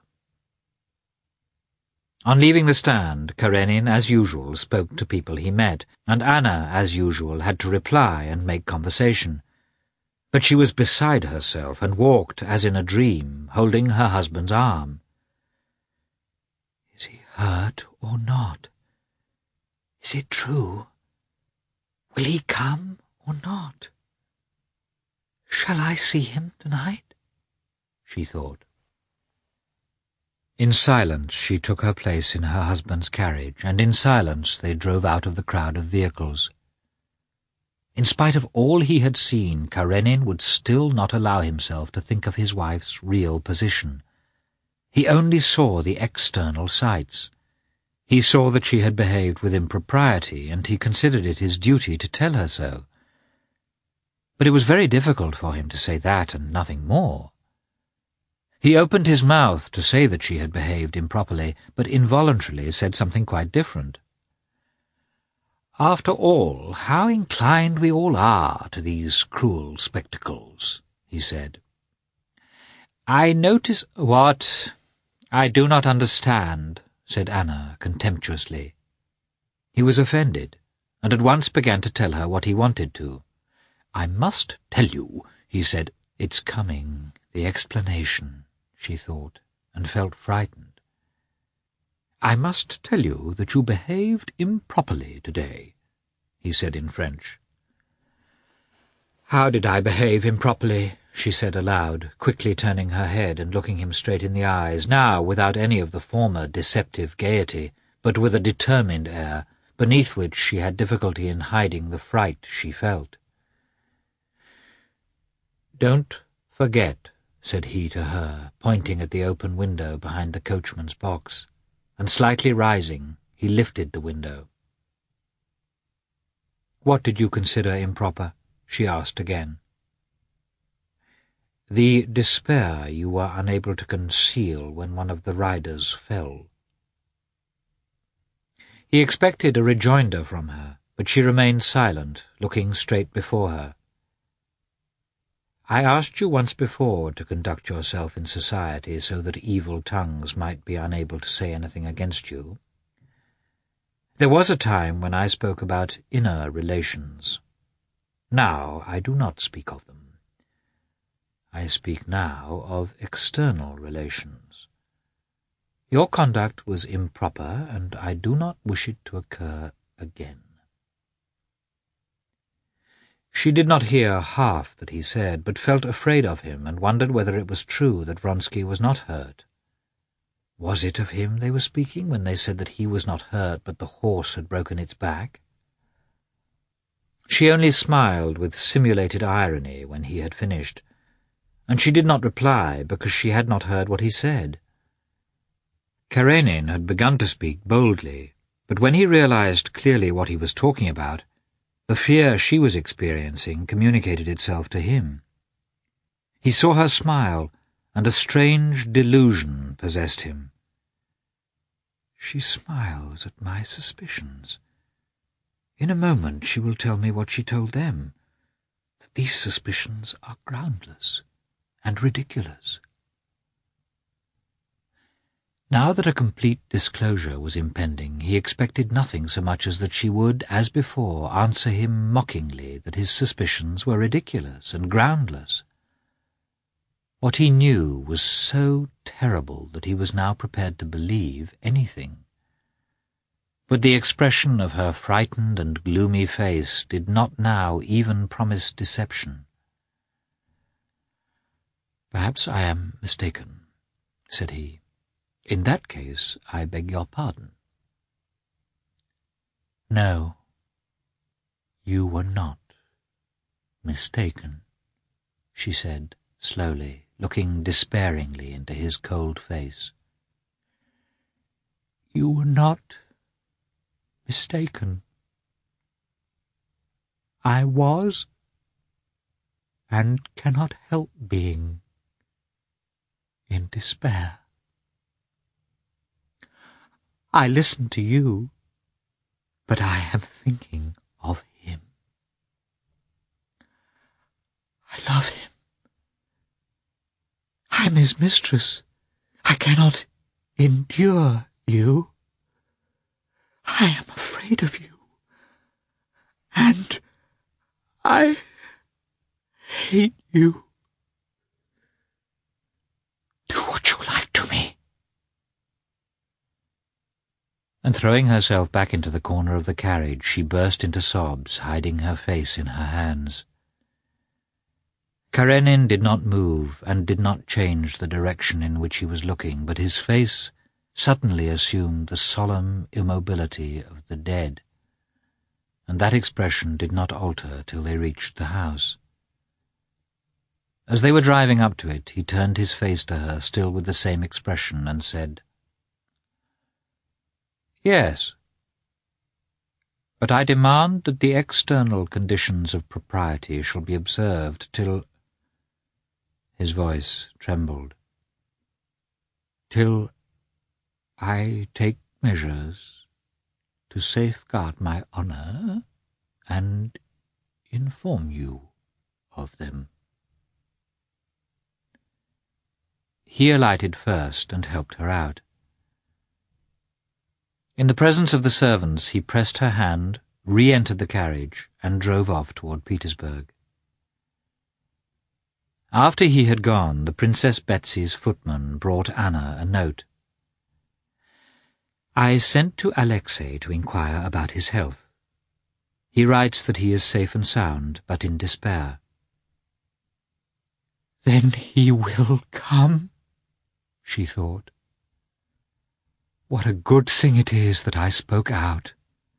On leaving the stand, Karenin, as usual, spoke to people he met, and Anna, as usual, had to reply and make conversation. But she was beside herself and walked, as in a dream, holding her husband's arm. "Is he hurt or not? Is it true? Will he come or not? Shall I see him tonight?" she thought. In silence she took her place in her husband's carriage, and in silence they drove out of the crowd of vehicles. In spite of all he had seen, Karenin would still not allow himself to think of his wife's real position. He only saw the external sights. He saw that she had behaved with impropriety, and he considered it his duty to tell her so. But it was very difficult for him to say that and nothing more. He opened his mouth to say that she had behaved improperly, but involuntarily said something quite different. "After all, how inclined we all are to these cruel spectacles," he said. "I notice—" "What? I do not understand," said Anna contemptuously. He was offended, and at once began to tell her what he wanted to. "I must tell you," he said. "It's coming, the explanation," she thought, and felt frightened. "I must tell you that you behaved improperly today," he said in French. "How did I behave improperly?" she said aloud, quickly turning her head and looking him straight in the eyes, now without any of the former deceptive gaiety, but with a determined air, beneath which she had difficulty in hiding the fright she felt. "Don't forget," said he to her, pointing at the open window behind the coachman's box, and slightly rising, he lifted the window. "What did you consider improper?" she asked again. "The despair you were unable to conceal when one of the riders fell." He expected a rejoinder from her, but she remained silent, looking straight before her. "I asked you once before to conduct yourself in society so that evil tongues might be unable to say anything against you. There was a time when I spoke about inner relations. Now I do not speak of them. I speak now of external relations. Your conduct was improper, and I do not wish it to occur again." She did not hear half that he said, but felt afraid of him and wondered whether it was true that Vronsky was not hurt. Was it of him they were speaking when they said that he was not hurt, but the horse had broken its back? She only smiled with simulated irony when he had finished, and she did not reply because she had not heard what he said. Karenin had begun to speak boldly, but when he realized clearly what he was talking about, the fear she was experiencing communicated itself to him. He saw her smile, and a strange delusion possessed him. She smiles at my suspicions. In a moment she will tell me what she told them, that these suspicions are groundless and ridiculous. Now that a complete disclosure was impending, he expected nothing so much as that she would, as before, answer him mockingly that his suspicions were ridiculous and groundless. What he knew was so terrible that he was now prepared to believe anything. But the expression of her frightened and gloomy face did not now even promise deception. "Perhaps I am mistaken," said he. "In that case, I beg your pardon." "No, you were not mistaken," she said slowly, looking despairingly into his cold face. "You were not mistaken. I was, and cannot help being, in despair. I listen to you, but I am thinking of him. I love him. I am his mistress. I cannot endure you. I am afraid of you, and I hate you. Do what you like to me." And throwing herself back into the corner of the carriage, she burst into sobs, hiding her face in her hands. Karenin did not move and did not change the direction in which he was looking, but his face suddenly assumed the solemn immobility of the dead, and that expression did not alter till they reached the house. As they were driving up to it, he turned his face to her, still with the same expression, and said, "Yes, but I demand that the external conditions of propriety shall be observed till—" His voice trembled. "Till I take measures to safeguard my honour and inform you of them." He alighted first and helped her out. In the presence of the servants, he pressed her hand, re-entered the carriage, and drove off toward Petersburg. After he had gone, the Princess Betsy's footman brought Anna a note. "I sent to Alexei to inquire about his health. He writes that he is safe and sound, but in despair." "Then he will come," she thought. "What a good thing it is that I spoke out."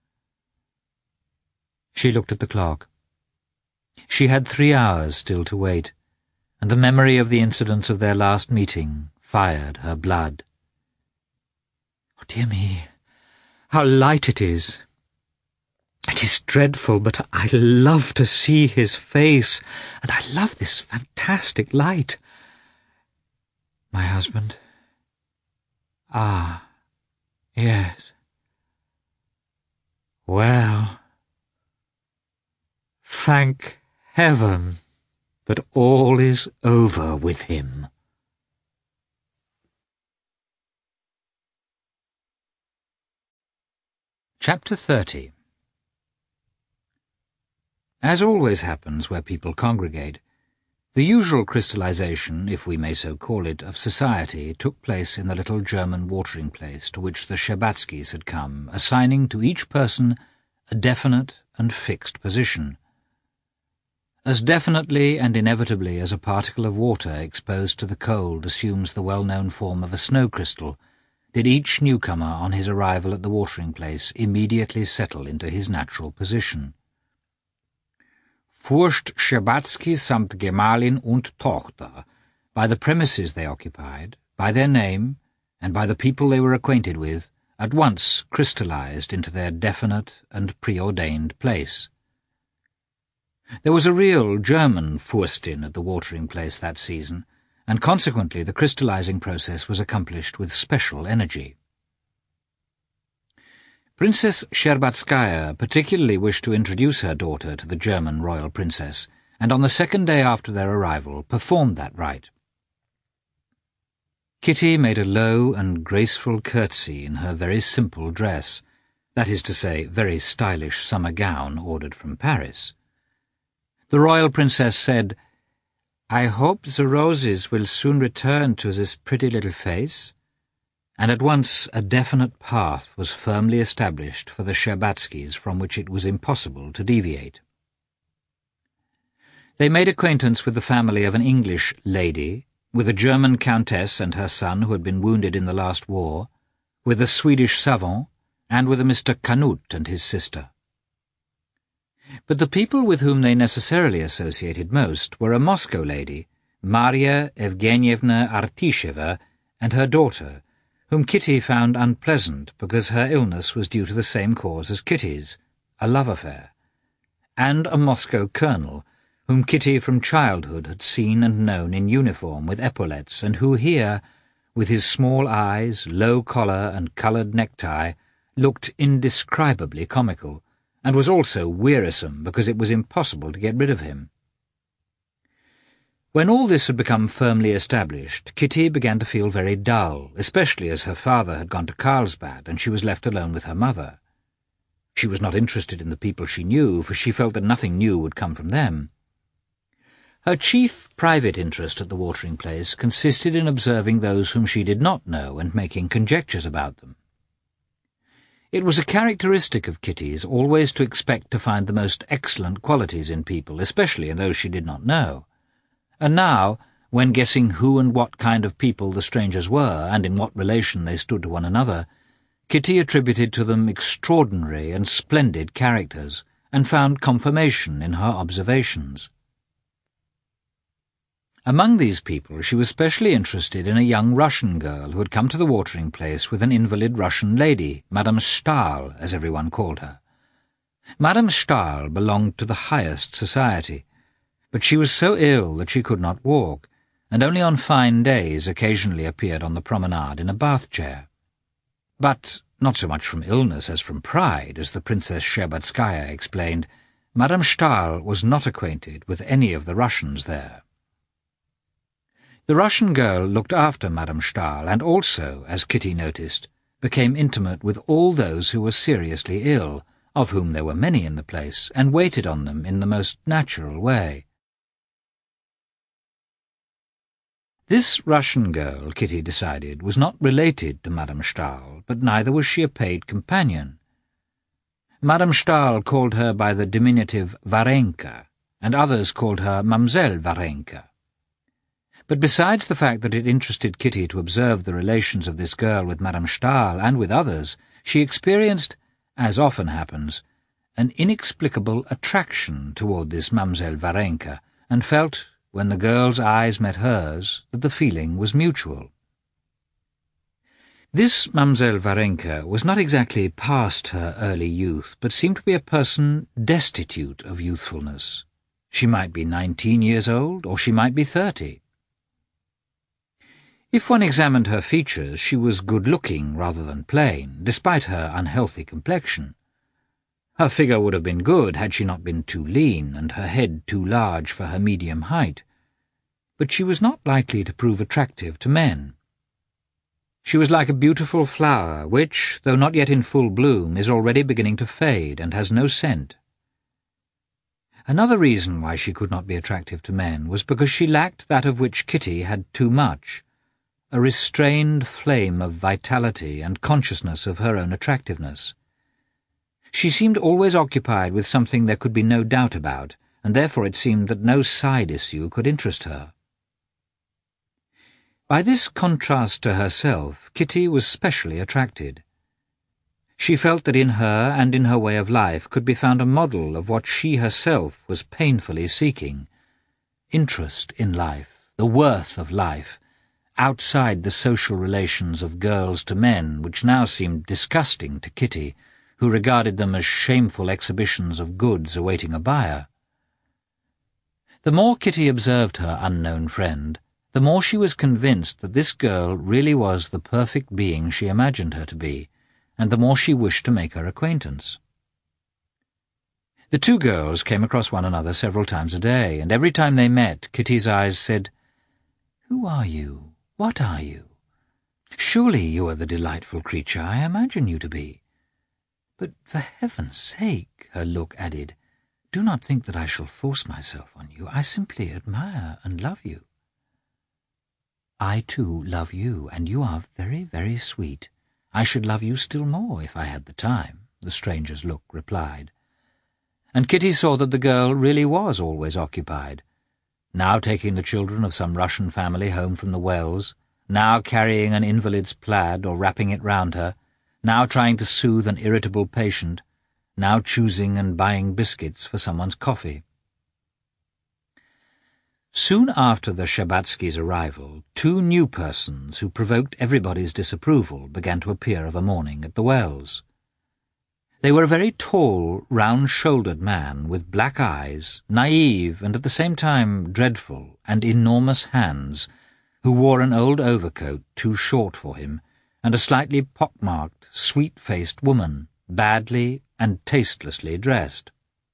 She looked at the clock. She had 3 hours still to wait, and the memory of the incidents of their last meeting fired her blood. "Oh, dear me, how light it is! It is dreadful, but I love to see his face, and I love this fantastic light. My husband? Ah, yes. Well, thank heaven that all is over with him." Chapter 30. As always happens where people congregate, the usual crystallization, if we may so call it, of society took place in the little German watering place to which the Shtcherbatskys had come, assigning to each person a definite and fixed position. As definitely and inevitably as a particle of water exposed to the cold assumes the well-known form of a snow crystal, did each newcomer on his arrival at the watering place immediately settle into his natural position. Fürst Schtcherbatsky samt Gemahlin und Tochter, by the premises they occupied, by their name, and by the people they were acquainted with, at once crystallized into their definite and preordained place. There was a real German Fürstin at the watering place that season, and consequently the crystallizing process was accomplished with special energy. Princess Shtcherbatskaya particularly wished to introduce her daughter to the German royal princess, and on the second day after their arrival performed that rite. Kitty made a low and graceful curtsy in her very simple dress, that is to say, very stylish summer gown ordered from Paris. The royal princess said, "I hope the roses will soon return to this pretty little face," and at once a definite path was firmly established for the Shtcherbatskys from which it was impossible to deviate. They made acquaintance with the family of an English lady, with a German countess and her son who had been wounded in the last war, with a Swedish savant, and with a Mr. Canute and his sister. But the people with whom they necessarily associated most were a Moscow lady, Maria Evgenievna Artisheva, and her daughter, whom Kitty found unpleasant because her illness was due to the same cause as Kitty's, a love affair, and a Moscow colonel, whom Kitty from childhood had seen and known in uniform with epaulettes, and who here, with his small eyes, low collar, and coloured necktie, looked indescribably comical, and was also wearisome because it was impossible to get rid of him. When all this had become firmly established, Kitty began to feel very dull, especially as her father had gone to Carlsbad and she was left alone with her mother. She was not interested in the people she knew, for she felt that nothing new would come from them. Her chief private interest at the watering place consisted in observing those whom she did not know and making conjectures about them. It was a characteristic of Kitty's always to expect to find the most excellent qualities in people, especially in those she did not know, And now, when guessing who and what kind of people the strangers were, and in what relation they stood to one another, Kitty attributed to them extraordinary and splendid characters, and found confirmation in her observations. Among these people she was specially interested in a young Russian girl who had come to the watering place with an invalid Russian lady, Madame Stahl, as everyone called her. Madame Stahl belonged to the highest society, but she was so ill that she could not walk, and only on fine days occasionally appeared on the promenade in a bath-chair. But not so much from illness as from pride, as the Princess Shtcherbatskaya explained, Madame Stahl was not acquainted with any of the Russians there. The Russian girl looked after Madame Stahl, and also, as Kitty noticed, became intimate with all those who were seriously ill, of whom there were many in the place, and waited on them in the most natural way. This Russian girl, Kitty decided, was not related to Madame Stahl, but neither was she a paid companion. Madame Stahl called her by the diminutive Varenka, and others called her Mademoiselle Varenka. But besides the fact that it interested Kitty to observe the relations of this girl with Madame Stahl and with others, she experienced, as often happens, an inexplicable attraction toward this Mademoiselle Varenka, and felt, when the girl's eyes met hers, that the feeling was mutual. This Mademoiselle Varenka was not exactly past her early youth, but seemed to be a person destitute of youthfulness. She might be 19 years old, or she might be 30. If one examined her features, she was good-looking rather than plain, despite her unhealthy complexion. Her figure would have been good had she not been too lean, and her head too large for her medium height. But she was not likely to prove attractive to men. She was like a beautiful flower which, though not yet in full bloom, is already beginning to fade and has no scent. Another reason why she could not be attractive to men was because she lacked that of which Kitty had too much, a restrained flame of vitality and consciousness of her own attractiveness. She seemed always occupied with something there could be no doubt about, and therefore it seemed that no side issue could interest her. By this contrast to herself, Kitty was specially attracted. She felt that in her and in her way of life could be found a model of what she herself was painfully seeking: interest in life, the worth of life, outside the social relations of girls to men, which now seemed disgusting to Kitty, who regarded them as shameful exhibitions of goods awaiting a buyer. The more Kitty observed her unknown friend, the more she was convinced that this girl really was the perfect being she imagined her to be, and the more she wished to make her acquaintance. The two girls came across one another several times a day, and every time they met, Kitty's eyes said, "Who are you? What are you? Surely you are the delightful creature I imagine you to be. But for heaven's sake," her look added, "do not think that I shall force myself on you. I simply admire and love you." "I, too, love you, and you are very, very sweet. I should love you still more if I had the time," the stranger's look replied. And Kitty saw that the girl really was always occupied, now taking the children of some Russian family home from the wells, now carrying an invalid's plaid or wrapping it round her, now trying to soothe an irritable patient, now choosing and buying biscuits for someone's coffee. Soon after the Shtcherbatskys' arrival, two new persons who provoked everybody's disapproval began to appear of a morning at the wells. They were a very tall, round-shouldered man with black eyes, naive and at the same time dreadful, and enormous hands, who wore an old overcoat too short for him, and a slightly pock-marked, sweet-faced woman, badly and tastelessly dressed.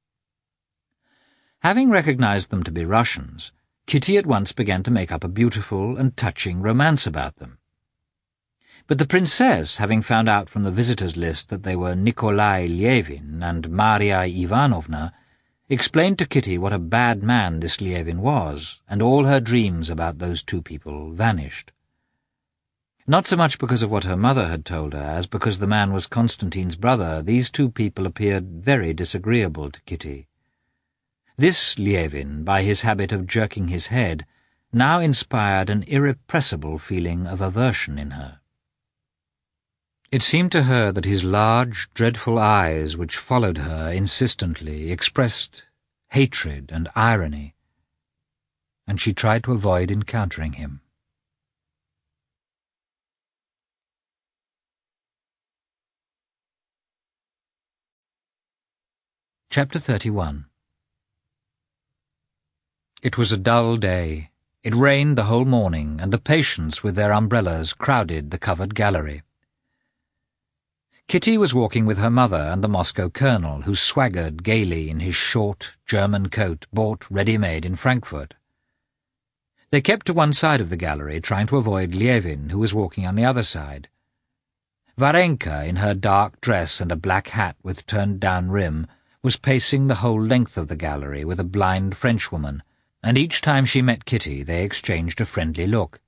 Having recognized them to be Russians, Kitty at once began to make up a beautiful and touching romance about them. But the princess, having found out from the visitors' list that they were Nikolai Lievin and Maria Ivanovna, explained to Kitty what a bad man this Lievin was, and all her dreams about those two people vanished. Not so much because of what her mother had told her, as because the man was Konstantin's brother, these two people appeared very disagreeable to Kitty. This Lievin, by his habit of jerking his head, now inspired an irrepressible feeling of aversion in her. It seemed to her that his large, dreadful eyes, which followed her insistently, expressed hatred and irony, and she tried to avoid encountering him. Chapter 31. It was a dull day. It rained the whole morning, and the patients with their umbrellas crowded the covered gallery. Kitty was walking with her mother and the Moscow colonel, who swaggered gaily in his short German coat bought ready-made in Frankfurt. They kept to one side of the gallery, trying to avoid Lievin, who was walking on the other side. Varenka, in her dark dress and a black hat with turned-down rim, was pacing the whole length of the gallery with a blind Frenchwoman, and each time she met Kitty they exchanged a friendly look.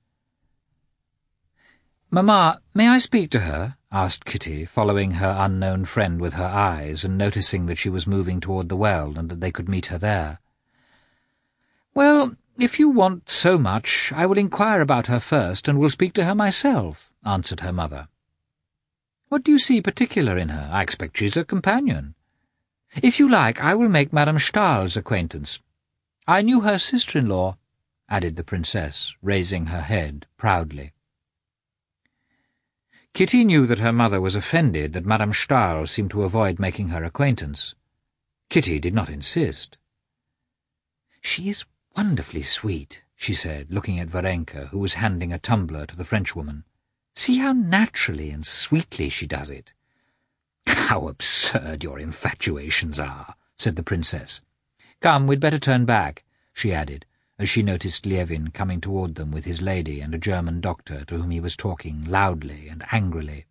"Mamma, may I speak to her?" asked Kitty, following her unknown friend with her eyes and noticing that she was moving toward the well and that they could meet her there. "Well, if you want so much, I will inquire about her first and will speak to her myself," answered her mother. "What do you see particular in her? I expect she's a companion." "If you like, I will make Madame Stahl's acquaintance. I knew her sister-in-law," added the princess, raising her head proudly. Kitty knew that her mother was offended that Madame Stahl seemed to avoid making her acquaintance. Kitty did not insist. "She is wonderfully sweet," she said, looking at Varenka, who was handing a tumbler to the Frenchwoman. "See how naturally and sweetly she does it." "How absurd your infatuations are," said the princess. "Come, we'd better turn back," she added, as she noticed Lievin coming toward them with his lady and a German doctor to whom he was talking loudly and angrily.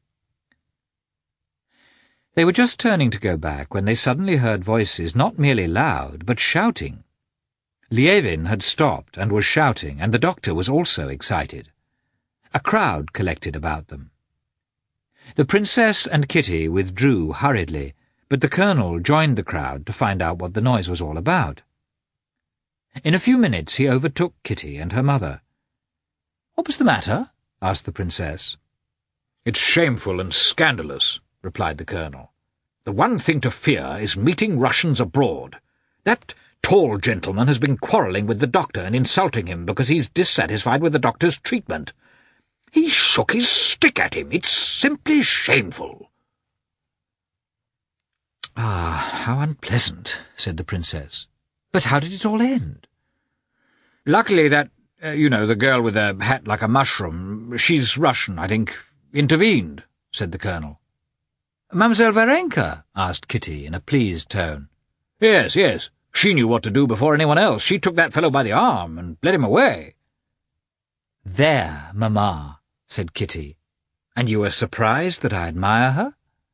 They were just turning to go back when they suddenly heard voices not merely loud, but shouting. Lievin had stopped and was shouting, and the doctor was also excited. A crowd collected about them. The princess and Kitty withdrew hurriedly, but the colonel joined the crowd to find out what the noise was all about. In a few minutes he overtook Kitty and her mother. "What was the matter?" asked the princess. "It's shameful and scandalous," replied the colonel. "The one thing to fear is meeting Russians abroad. That tall gentleman has been quarrelling with the doctor and insulting him because he's dissatisfied with the doctor's treatment. He shook his stick at him. It's simply shameful." "Ah, how unpleasant," said the princess. "But how did it all end?" "Luckily that, the girl with a hat like a mushroom, she's Russian, I think, intervened," said the colonel. "Mademoiselle Varenka?" asked Kitty in a pleased tone. Yes. She knew what to do before anyone else. She took that fellow by the arm and led him away." "There, mamma," said Kitty. "And you are surprised that I admire her?"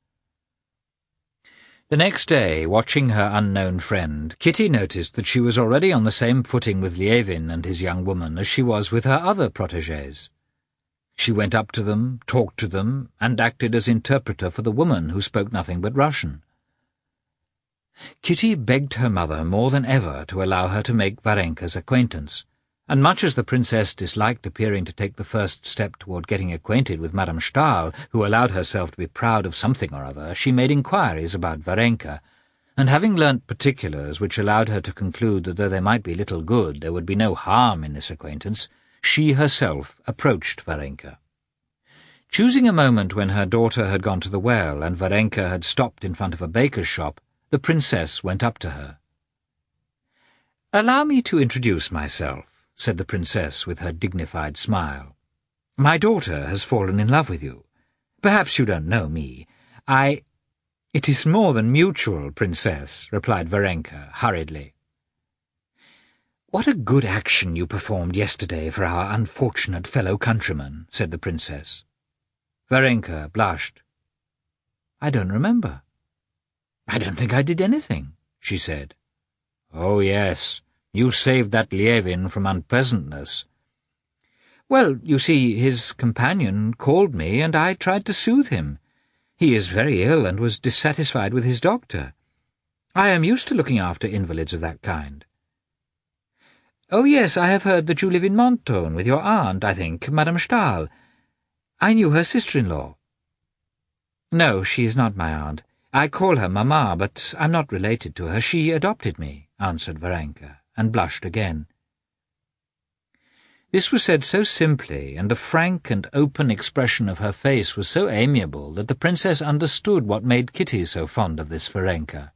The next day, watching her unknown friend, Kitty noticed that she was already on the same footing with Lievin and his young woman as she was with her other protégés. She went up to them, talked to them, and acted as interpreter for the woman who spoke nothing but Russian. Kitty begged her mother more than ever to allow her to make Varenka's acquaintance, and much as the princess disliked appearing to take the first step toward getting acquainted with Madame Stahl, who allowed herself to be proud of something or other, she made inquiries about Varenka, and having learnt particulars which allowed her to conclude that though there might be little good, there would be no harm in this acquaintance, she herself approached Varenka. Choosing a moment when her daughter had gone to the well and Varenka had stopped in front of a baker's shop, the princess went up to her. "Allow me to introduce myself," said the princess with her dignified smile. "My daughter has fallen in love with you. Perhaps you don't know me. "It is more than mutual, princess," replied Varenka hurriedly. "What a good action you performed yesterday for our unfortunate fellow countryman," said the princess. Varenka blushed. "I don't remember." "I don't think I did anything," she said. "Oh, yes, you saved that Lievin from unpleasantness." "Well, you see, his companion called me, and I tried to soothe him. He is very ill and was dissatisfied with his doctor. I am used to looking after invalids of that kind." "Oh, yes, I have heard that you live in Mentone with your aunt, I think, Madame Stahl. I knew her sister-in-law." "No, she is not my aunt. I call her Mamma, but I'm not related to her. She adopted me," answered Varenka, and blushed again. This was said so simply, and the frank and open expression of her face was so amiable that the princess understood what made Kitty so fond of this Varenka.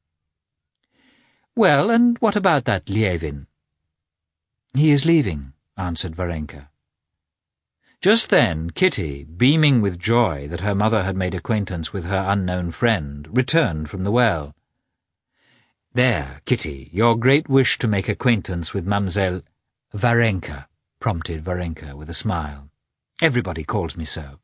"Well, and what about that Lievin?" "He is leaving," answered Varenka. Just then Kitty, beaming with joy that her mother had made acquaintance with her unknown friend, returned from the well. "There, Kitty, your great wish to make acquaintance with Mamselle—" "Varenka," prompted Varenka with a smile. "Everybody calls me so."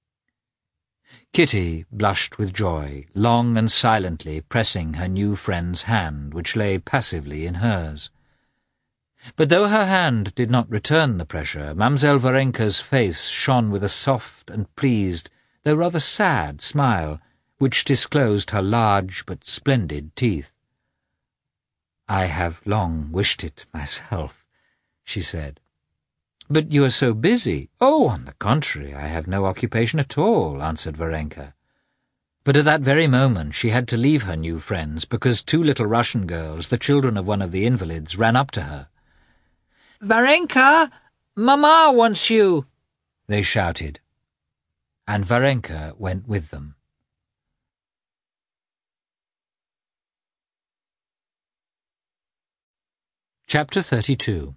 Kitty blushed with joy, long and silently pressing her new friend's hand, which lay passively in hers. But though her hand did not return the pressure, Mamselle Varenka's face shone with a soft and pleased, though rather sad, smile, which disclosed her large but splendid teeth. "I have long wished it myself," she said. "But you are so busy." "Oh, on the contrary, I have no occupation at all," answered Varenka. But at that very moment she had to leave her new friends because two little Russian girls, the children of one of the invalids, ran up to her. "Varenka, Mamma wants you," they shouted, and Varenka went with them. Chapter 32.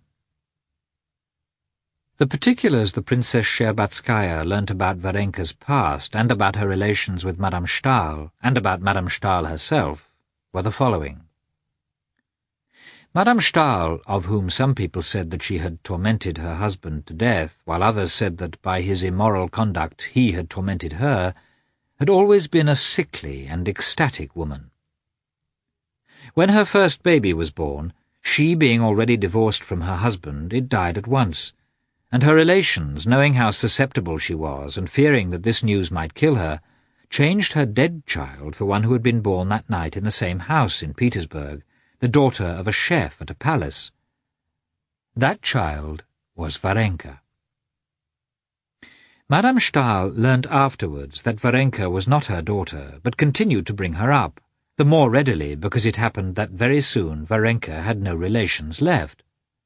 The particulars the Princess Shtcherbatskaya learnt about Varenka's past and about her relations with Madame Stahl and about Madame Stahl herself were the following. Madame Stahl, of whom some people said that she had tormented her husband to death, while others said that by his immoral conduct he had tormented her, had always been a sickly and ecstatic woman. When her first baby was born, she being already divorced from her husband, it died at once, and her relations, knowing how susceptible she was and fearing that this news might kill her, changed her dead child for one who had been born that night in the same house in Petersburg, the daughter of a chef at a palace. That child was Varenka. Madame Stahl learnt afterwards that Varenka was not her daughter, but continued to bring her up, the more readily because it happened that very soon Varenka had no relations left.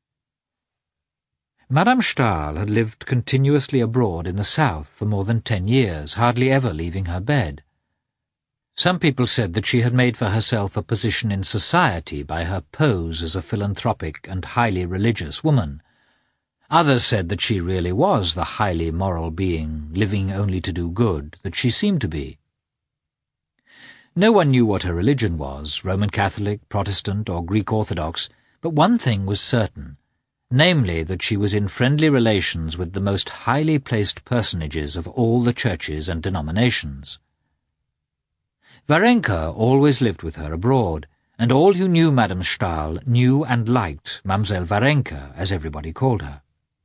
Madame Stahl had lived continuously abroad in the south for more than 10 years, hardly ever leaving her bed. Some people said that she had made for herself a position in society by her pose as a philanthropic and highly religious woman. Others said that she really was the highly moral being, living only to do good, that she seemed to be. No one knew what her religion was, Roman Catholic, Protestant, or Greek Orthodox, but one thing was certain, namely that she was in friendly relations with the most highly placed personages of all the churches and denominations. Varenka always lived with her abroad, and all who knew Madame Stahl knew and liked Mamselle Varenka, as everybody called her.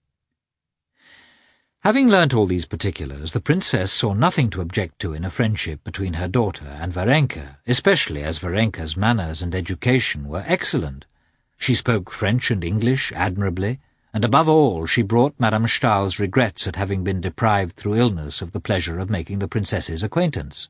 Having learnt all these particulars, the princess saw nothing to object to in a friendship between her daughter and Varenka, especially as Varenka's manners and education were excellent. She spoke French and English admirably, and above all she brought Madame Stahl's regrets at having been deprived through illness of the pleasure of making the princess's acquaintance.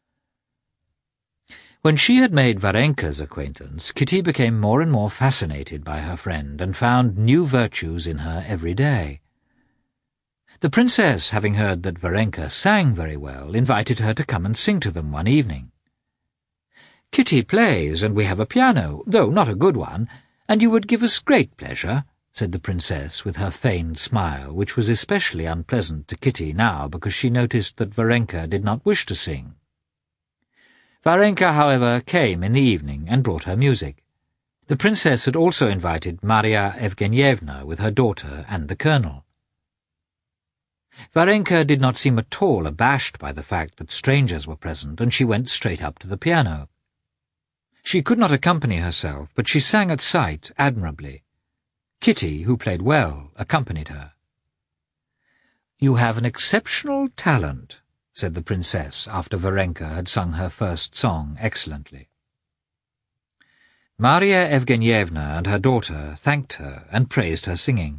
When she had made Varenka's acquaintance, Kitty became more and more fascinated by her friend and found new virtues in her every day. The princess, having heard that Varenka sang very well, invited her to come and sing to them one evening. "Kitty plays, and we have a piano, though not a good one, and you would give us great pleasure," said the princess with her feigned smile, which was especially unpleasant to Kitty now because she noticed that Varenka did not wish to sing. Varenka, however, came in the evening and brought her music. The princess had also invited Maria Evgenyevna with her daughter and the colonel. Varenka did not seem at all abashed by the fact that strangers were present, and she went straight up to the piano. She could not accompany herself, but she sang at sight admirably. Kitty, who played well, accompanied her. "You have an exceptional talent," said the princess after Varenka had sung her first song excellently. Maria Evgenyevna and her daughter thanked her and praised her singing.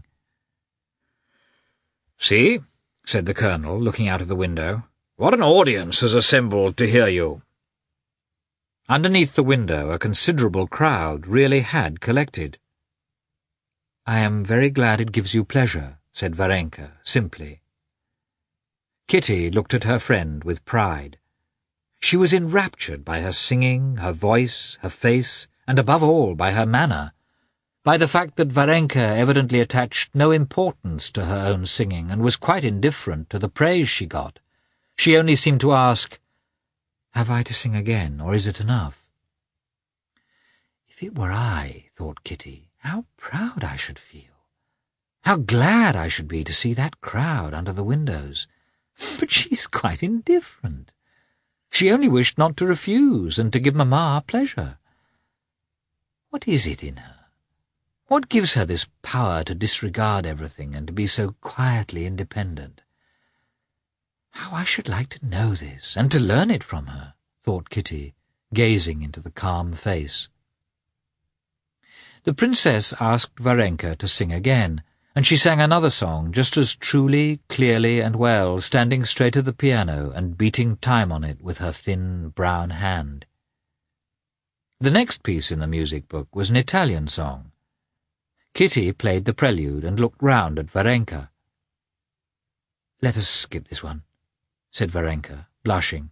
"See," said the colonel, looking out of the window, "what an audience has assembled to hear you." Underneath the window a considerable crowd really had collected. "I am very glad it gives you pleasure," said Varenka simply. Kitty looked at her friend with pride. She was enraptured by her singing, her voice, her face, and above all by her manner, by the fact that Varenka evidently attached no importance to her own singing and was quite indifferent to the praise she got. She only seemed to ask, "Have I to sing again, or is it enough?" "If it were I," thought Kitty, "how proud I should feel. How glad I should be to see that crowd under the windows. But she's quite indifferent. She only wished not to refuse and to give Mamma pleasure. What is it in her? What gives her this power to disregard everything and to be so quietly independent? How I should like to know this, and to learn it from her," thought Kitty, gazing into the calm face. The princess asked Varenka to sing again, and she sang another song just as truly, clearly, and well, standing straight at the piano and beating time on it with her thin brown hand. The next piece in the music book was an Italian song. Kitty played the prelude and looked round at Varenka. "Let us skip this one," said Varenka, blushing.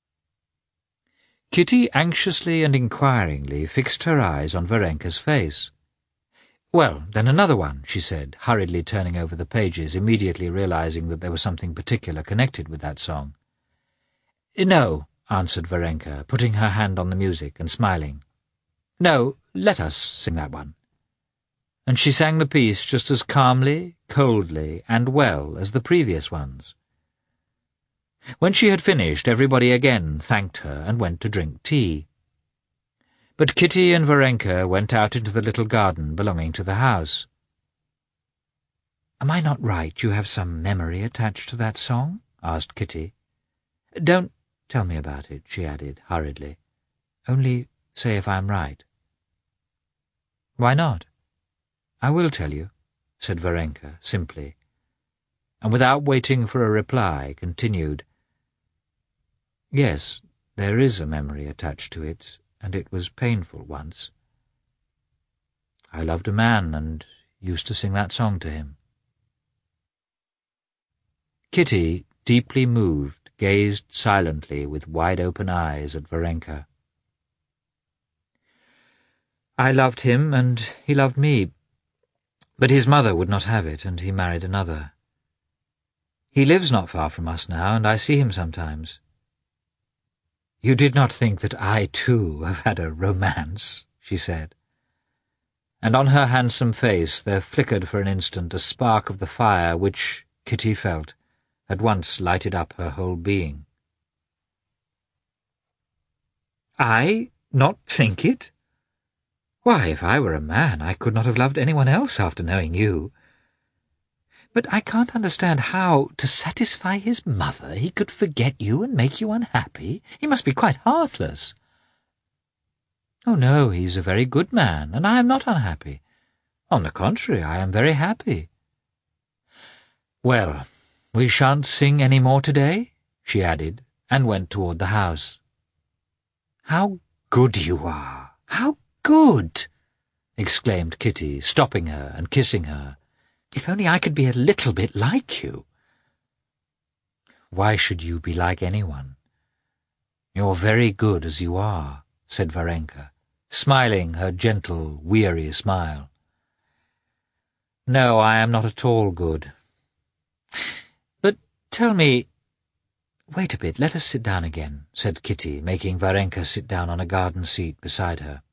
Kitty anxiously and inquiringly fixed her eyes on Varenka's face. "Well, then another one," she said, hurriedly turning over the pages, immediately realizing that there was something particular connected with that song. "No," answered Varenka, putting her hand on the music and smiling. "No, let us sing that one." And she sang the piece just as calmly, coldly, and well as the previous ones. When she had finished, everybody again thanked her and went to drink tea. But Kitty and Varenka went out into the little garden belonging to the house. "Am I not right you have some memory attached to that song?" asked Kitty. "Don't tell me about it," she added hurriedly. "Only say if I am right." "Why not? I will tell you," said Varenka simply, and without waiting for a reply continued, "Yes, there is a memory attached to it, and it was painful once. I loved a man and used to sing that song to him." Kitty, deeply moved, gazed silently with wide-open eyes at Varenka. "I loved him, and he loved me, but his mother would not have it, and he married another. He lives not far from us now, and I see him sometimes. You did not think that I, too, have had a romance," she said. And on her handsome face there flickered for an instant a spark of the fire which, Kitty felt, had once lighted up her whole being. "I not think it? Why, if I were a man, I could not have loved anyone else after knowing you. But I can't understand how, to satisfy his mother, he could forget you and make you unhappy. He must be quite heartless." "Oh, no, he's a very good man, and I am not unhappy. On the contrary, I am very happy." "Well, we shan't sing any more today," she added, and went toward the house. "How good you are! How good!" exclaimed Kitty, stopping her and kissing her. "If only I could be a little bit like you." "Why should you be like anyone? You're very good as you are," said Varenka, smiling her gentle, weary smile. "No, I am not at all good. But tell me—" "Wait a bit, let us sit down again," said Kitty, making Varenka sit down on a garden seat beside her.